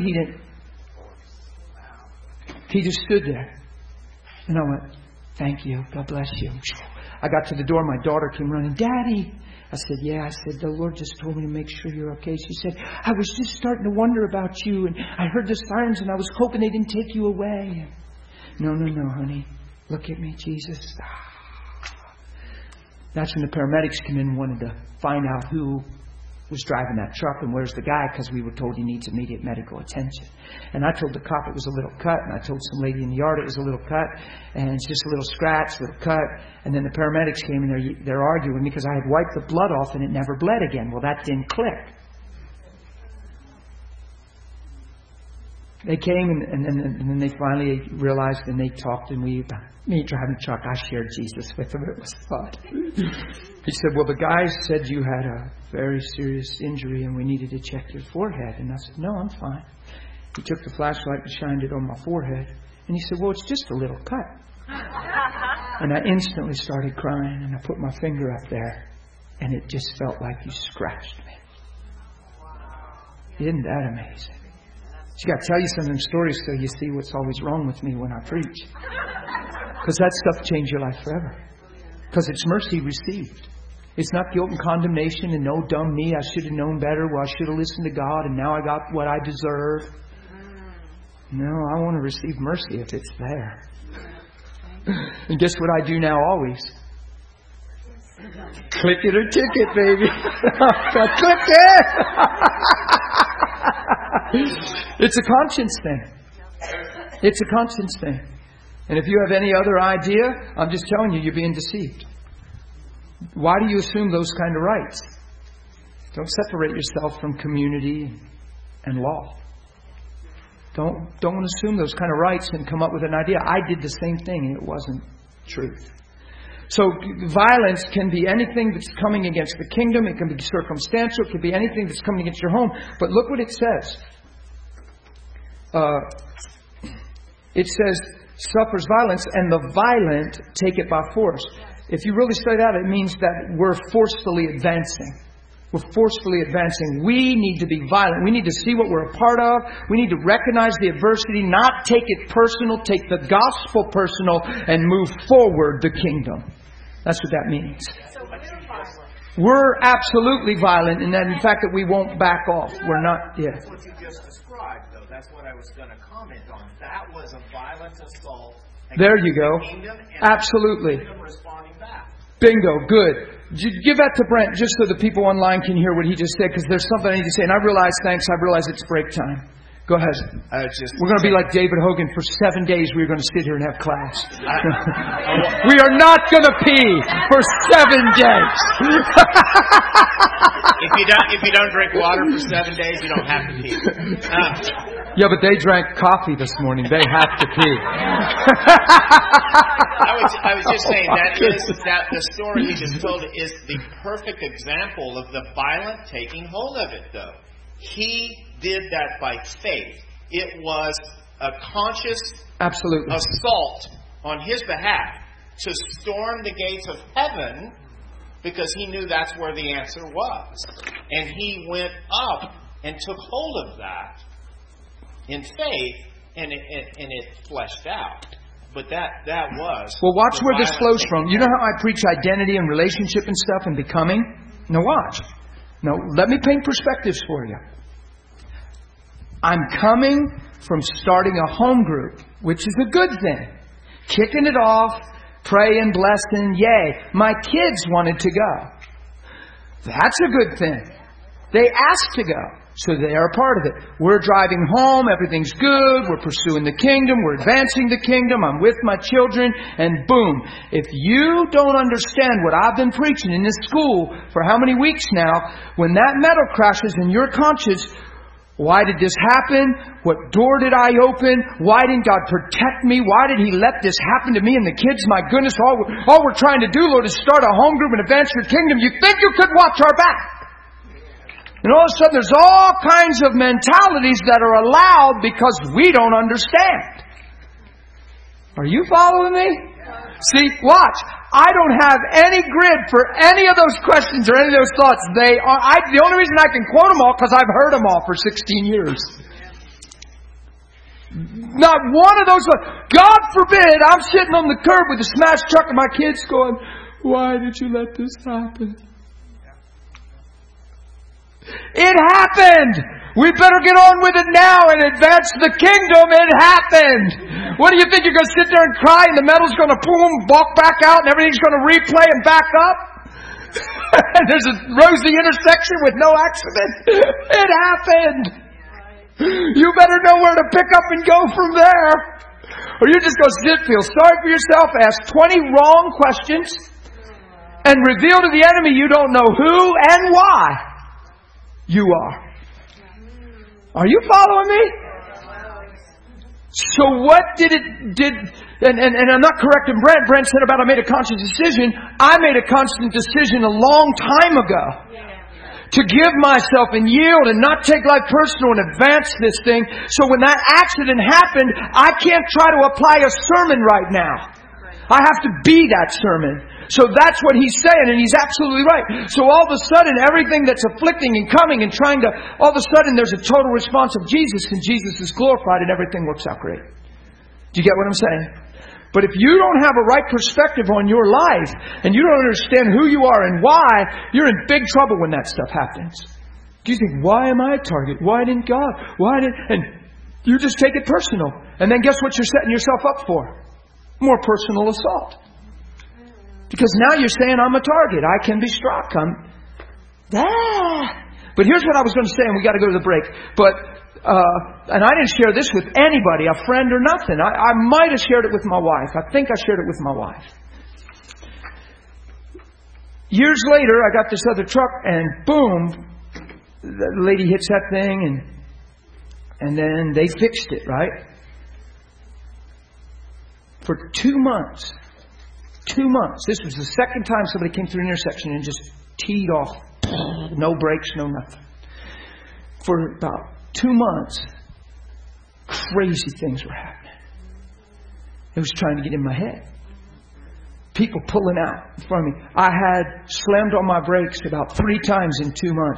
He just stood there. And I went, thank you. God bless you. I got to the door. My daughter came running. Daddy. I said, yeah. I said, the Lord just told me to make sure you're okay. She said, I was just starting to wonder about you. And I heard the sirens and I was hoping they didn't take you away. No, honey. Look at me, Jesus. That's when the paramedics came in and wanted to find out who was driving that truck and where's the guy, because we were told he needs immediate medical attention. And I told the cop it was a little cut, and I told some lady in the yard it was a little cut, and it's just a little scratch, little cut. And then the paramedics came and they're arguing because I had wiped the blood off and it never bled again. Well, that didn't click. They came and then they finally realized, and they talked to me about me driving the truck. I shared Jesus with them. It was fun. He said, well, the guy said you had a very serious injury and we needed to check your forehead. And I said, no, I'm fine. He took the flashlight and shined it on my forehead. And he said, well, it's just a little cut. And I instantly started crying, and I put my finger up there, and it just felt like you scratched me. Isn't that amazing? So you got to tell you some of them stories so you see what's always wrong with me when I preach. Because that stuff changed your life forever. Because it's mercy received. It's not guilt and condemnation and no dumb me, I should have known better. Well, I should have listened to God and now I got what I deserve. No, I want to receive mercy if it's there. And guess what I do now always? Click it or ticket, baby. Click it. It's a conscience thing. It's a conscience thing. And if you have any other idea, I'm just telling you, you're being deceived. Why do you assume those kind of rights? Don't separate yourself from community and law. Don't assume those kind of rights and come up with an idea. I did the same thing and it wasn't truth. So violence can be anything that's coming against the kingdom. It can be circumstantial. It can be anything that's coming against your home. But look what it says. It says, suffers violence, and the violent take it by force. If you really study that, it means that we're forcefully advancing. We're forcefully advancing. We need to be violent. We need to see what we're a part of. We need to recognize the adversity, not take it personal, take the gospel personal, and move forward the kingdom. That's what that means. So we're violent. We're absolutely violent in that, in fact, that we won't back off. We're not, yeah. That's what you just described, though. That's what I was going to comment on. That was a violent assault. There you go. Absolutely. Bingo. Good. Give that to Brent just so the people online can hear what he just said, because there's something I need to say. And I realize it's break time. Go ahead. We're going to be like David Hogan. For 7 days we're going to sit here and have class. We are not going to pee for 7 days. If you don't drink water for 7 days, you don't have to pee. Yeah, but they drank coffee this morning. They have to pee. I was just saying that the story he just told is the perfect example of the violent taking hold of it, though. He did that by faith. It was a conscious assault on his behalf to storm the gates of heaven because he knew that's where the answer was. And he went up and took hold of that in faith, and it fleshed out. But that was... Well, watch where this flows from. You know how I preach identity and relationship and stuff and becoming? Now watch. Now, let me paint perspectives for you. I'm coming from starting a home group, which is a good thing. Kicking it off, praying, blessing, yay. My kids wanted to go. That's a good thing. They asked to go, so they are a part of it. We're driving home, everything's good, we're pursuing the kingdom, we're advancing the kingdom, I'm with my children, and boom. If you don't understand what I've been preaching in this school for how many weeks now, when that metal crashes in your conscience, why did this happen? What door did I open? Why didn't God protect me? Why did He let this happen to me and the kids? My goodness, all we're trying to do, Lord, is start a home group and advance your kingdom. You think you could watch our back? And all of a sudden there's all kinds of mentalities that are allowed because we don't understand. Are you following me? See, watch. I don't have any grid for any of those questions or any of those thoughts. The only reason I can quote them all because I've heard them all for 16 years. Not one of those. God forbid I'm sitting on the curb with a smashed truck and my kids going, why did you let this happen? It happened. We better get on with it now and advance the kingdom. It happened. What do you think? You're going to sit there and cry and the metal's going to boom, walk back out and everything's going to replay and back up? And there's a rosy intersection with no accident. It happened. You better know where to pick up and go from there. Or you're just going to sit, feel sorry for yourself, ask 20 wrong questions, and reveal to the enemy you don't know who and why you are. Are you following me? So what did and I'm not correcting Brent. Brent said about I made a conscious decision. I made a conscious decision a long time ago to give myself and yield and not take life personal and advance this thing. So when that accident happened, I can't try to apply a sermon right now. I have to be that sermon. So that's what he's saying, and he's absolutely right. So all of a sudden, everything that's afflicting and coming and trying to, all of a sudden there's a total response of Jesus, and Jesus is glorified, and everything works out great. Do you get what I'm saying? But if you don't have a right perspective on your life, and you don't understand who you are and why, you're in big trouble when that stuff happens. Do you think, why am I a target? Why didn't God? And you just take it personal. And then guess what you're setting yourself up for? More personal assault. Because now you're saying I'm a target. I can be struck. But here's what I was going to say, and we got to go to the break. And I didn't share this with anybody, a friend or nothing. I might have shared it with my wife. I think I shared it with my wife. Years later, I got this other truck, and boom, the lady hits that thing, and then they fixed it, right? For 2 months. 2 months. This was the second time somebody came through an intersection and just teed off. No brakes, no nothing. For about 2 months, crazy things were happening. It was trying to get in my head. People pulling out in front of me. I had slammed on my brakes about 3 times in 2 months.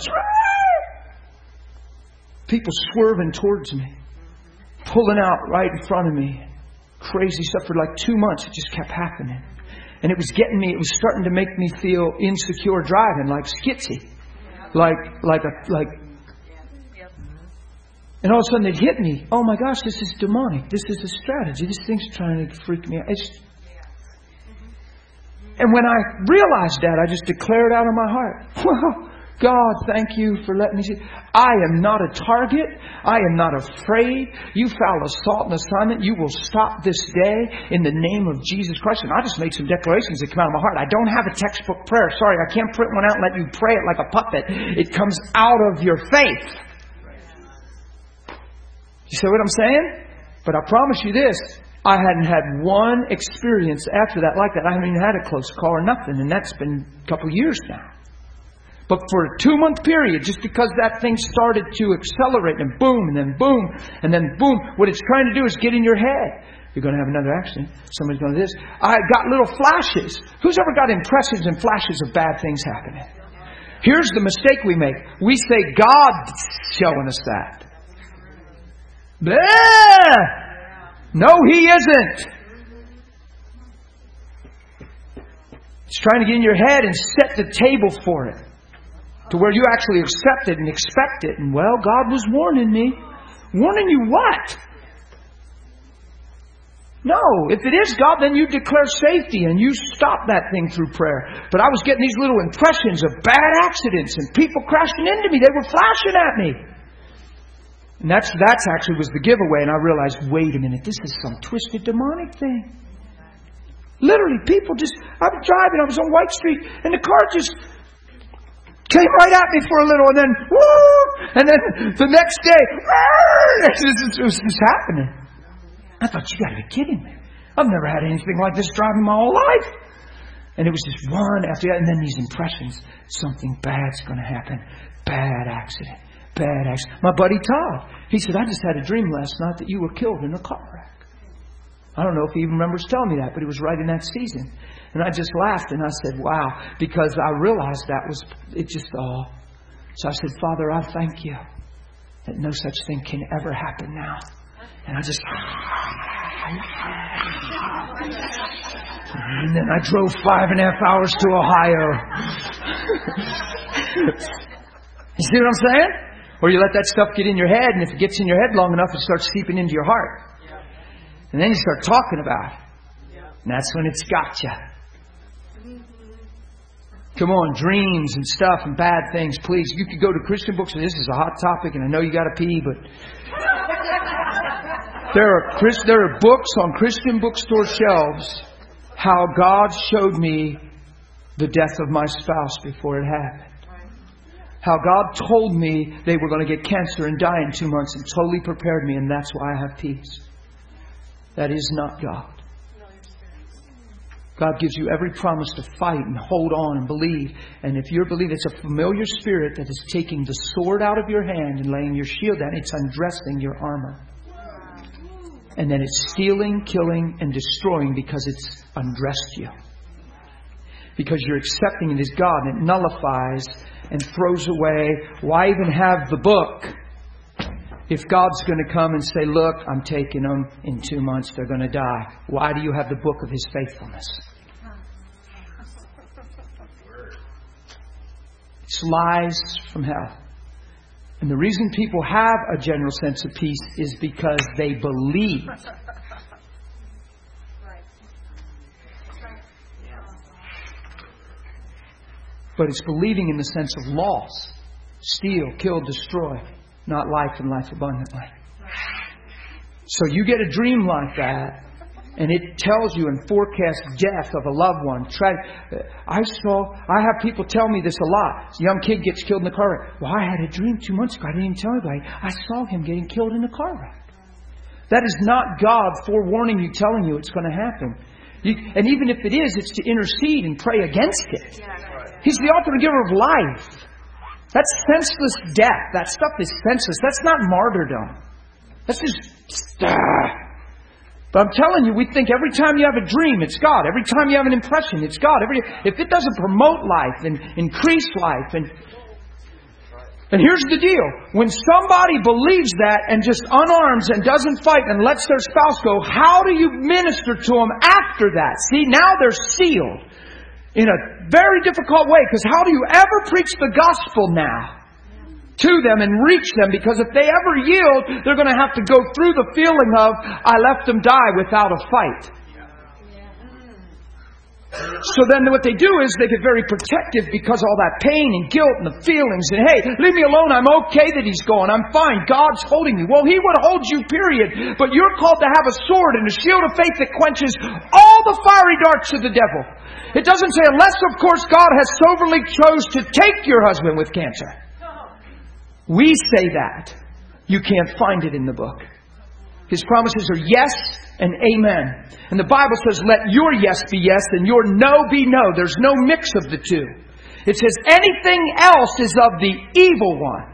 People swerving towards me. Pulling out right in front of me. Crazy stuff for like 2 months. It just kept happening. And it was starting to make me feel insecure driving, like skitsy. And all of a sudden it hit me. Oh my gosh, this is demonic. This is a strategy. This thing's trying to freak me out. And when I realized that, I just declared out of my heart, well, God, thank you for letting me see. I am not a target. I am not afraid. You foul assault and assignment. You will stop this day in the name of Jesus Christ. And I just made some declarations that come out of my heart. I don't have a textbook prayer. Sorry, I can't print one out and let you pray it like a puppet. It comes out of your faith. You see what I'm saying? But I promise you this. I hadn't had one experience after that like that. I haven't even had a close call or nothing. And that's been a couple years now. But for a 2-month period, just because that thing started to accelerate and boom, and then boom, and then boom, what it's trying to do is get in your head. You're going to have another accident. Somebody's going to do this. I got little flashes. Who's ever got impressions and flashes of bad things happening? Here's the mistake we make. We say God's showing us that. Blah! No, He isn't. He's trying to get in your head and set the table for it. To where you actually accept it and expect it. And well, God was warning me. Warning you what? No. If it is God, then you declare safety and you stop that thing through prayer. But I was getting these little impressions of bad accidents and people crashing into me. They were flashing at me. And that's actually was the giveaway. And I realized, wait a minute, this is some twisted demonic thing. Literally, people just... I was driving, I was on White Street, and the car just... came right at me for a little, and then woo, and then the next day, it was just happening. I thought, you got to be kidding me! I've never had anything like this driving my whole life. And it was just one after the other, and then these impressions: something bad's going to happen. Bad accident. Bad accident. My buddy Todd, he said, I just had a dream last night that you were killed in a car wreck. I don't know if he even remembers telling me that, but it was right in that season. And I just laughed and I said, wow, because I realized that was, it just all. So I said, Father, I thank you that no such thing can ever happen now. And I just, and then I drove 5.5 hours to Ohio. You see what I'm saying? Or you let that stuff get in your head, and if it gets in your head long enough, it starts seeping into your heart. And then you start talking about it. And that's when it's got you. Come on, dreams and stuff and bad things, please. You could go to Christian books, and this is a hot topic, and I know you got to pee, but there are books on Christian bookstore shelves how God showed me the death of my spouse before it happened. How God told me they were going to get cancer and die in 2 months and totally prepared me, and that's why I have peace. That is not God. God gives you every promise to fight and hold on and believe. And if you're believing, it's a familiar spirit that is taking the sword out of your hand and laying your shield down. It's undressing your armor. And then it's stealing, killing, and destroying because it's undressed you. Because you're accepting it as God, and it nullifies and throws away. Why even have the book if God's going to come and say, look, I'm taking them in 2 months, they're going to die? Why do you have the book of His faithfulness? It's lies from hell. And the reason people have a general sense of peace is because they believe. But it's believing in the sense of loss. Steal, kill, destroy. Not life and life abundantly. So you get a dream like that, and it tells you and forecasts death of a loved one. I have people tell me this a lot. A young kid gets killed in a car wreck. Well, I had a dream 2 months ago. I didn't even tell anybody. I saw him getting killed in a car wreck. That is not God forewarning you, telling you it's going to happen. And even if it is, it's to intercede and pray against it. He's the author and giver of life. That's senseless death. That stuff is senseless. That's not martyrdom. That's just... But I'm telling you, we think every time you have a dream, it's God. Every time you have an impression, it's God. If it doesn't promote life and increase life... And here's the deal. When somebody believes that and just unarms and doesn't fight and lets their spouse go, how do you minister to them after that? See, now they're sealed in a very difficult way. Because how do you ever preach the gospel now to them and reach them? Because if they ever yield, they're going to have to go through the feeling of, I left them die without a fight. So then what they do is they get very protective because all that pain and guilt and the feelings and, hey, leave me alone. I'm okay that he's gone. I'm fine. God's holding me. Well, He would hold you, period. But you're called to have a sword and a shield of faith that quenches all the fiery darts of the devil. It doesn't say, unless, of course, God has sovereignly chose to take your husband with cancer. We say that. You can't find it in the book. His promises are yes and amen. And the Bible says, let your yes be yes and your no be no. There's no mix of the two. It says anything else is of the evil one.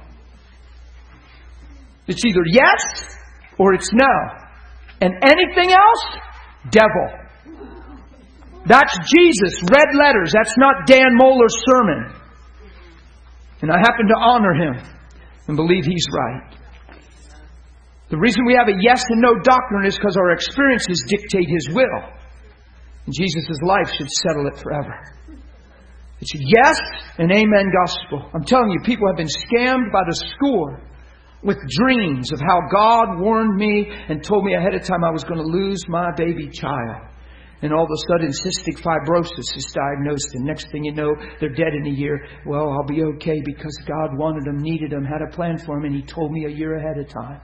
It's either yes or it's no. And anything else, devil. That's Jesus, red letters. That's not Dan Mohler's sermon. And I happen to honor him and believe he's right. The reason we have a yes and no doctrine is because our experiences dictate His will. And Jesus' life should settle it forever. It's a yes and amen gospel. I'm telling you, people have been scammed by the score with dreams of how God warned me and told me ahead of time I was going to lose my baby child. And all of a sudden, cystic fibrosis is diagnosed. And next thing you know, they're dead in a year. Well, I'll be okay because God wanted them, needed them, had a plan for them. And He told me a year ahead of time.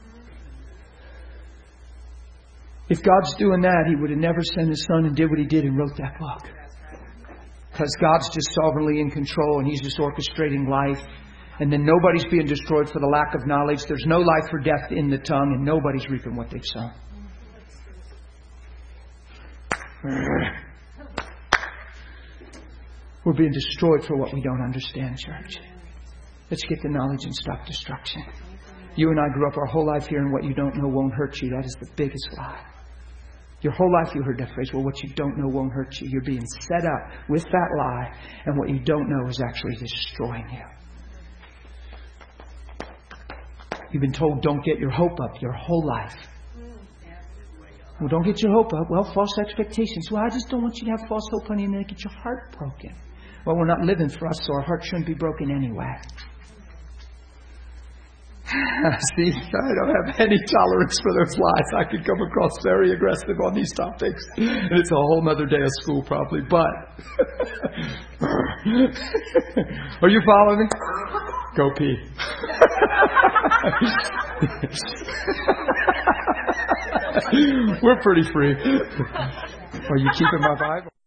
If God's doing that, He would have never sent His Son and did what He did and wrote that book. Because God's just sovereignly in control and He's just orchestrating life. And then nobody's being destroyed for the lack of knowledge. There's no life or death in the tongue and nobody's reaping what they've sown. We're being destroyed for what we don't understand, church. Let's get the knowledge and stop destruction. You and I grew up our whole life hearing what you don't know won't hurt you. That is the biggest lie. Your whole life you heard that phrase, well, what you don't know won't hurt you. You're being set up with that lie, and what you don't know is actually destroying you. You've been told don't get your hope up your whole life. Well, don't get your hope up. Well, false expectations. Well, I just don't want you to have false hope, honey, and then get your heart broken. Well, we're not living for us, so our heart shouldn't be broken anyway. See, I don't have any tolerance for those lies. I could come across very aggressive on these topics. And it's a whole other day of school probably, but are you following me? Go pee. We're pretty free. Are you keeping my Bible?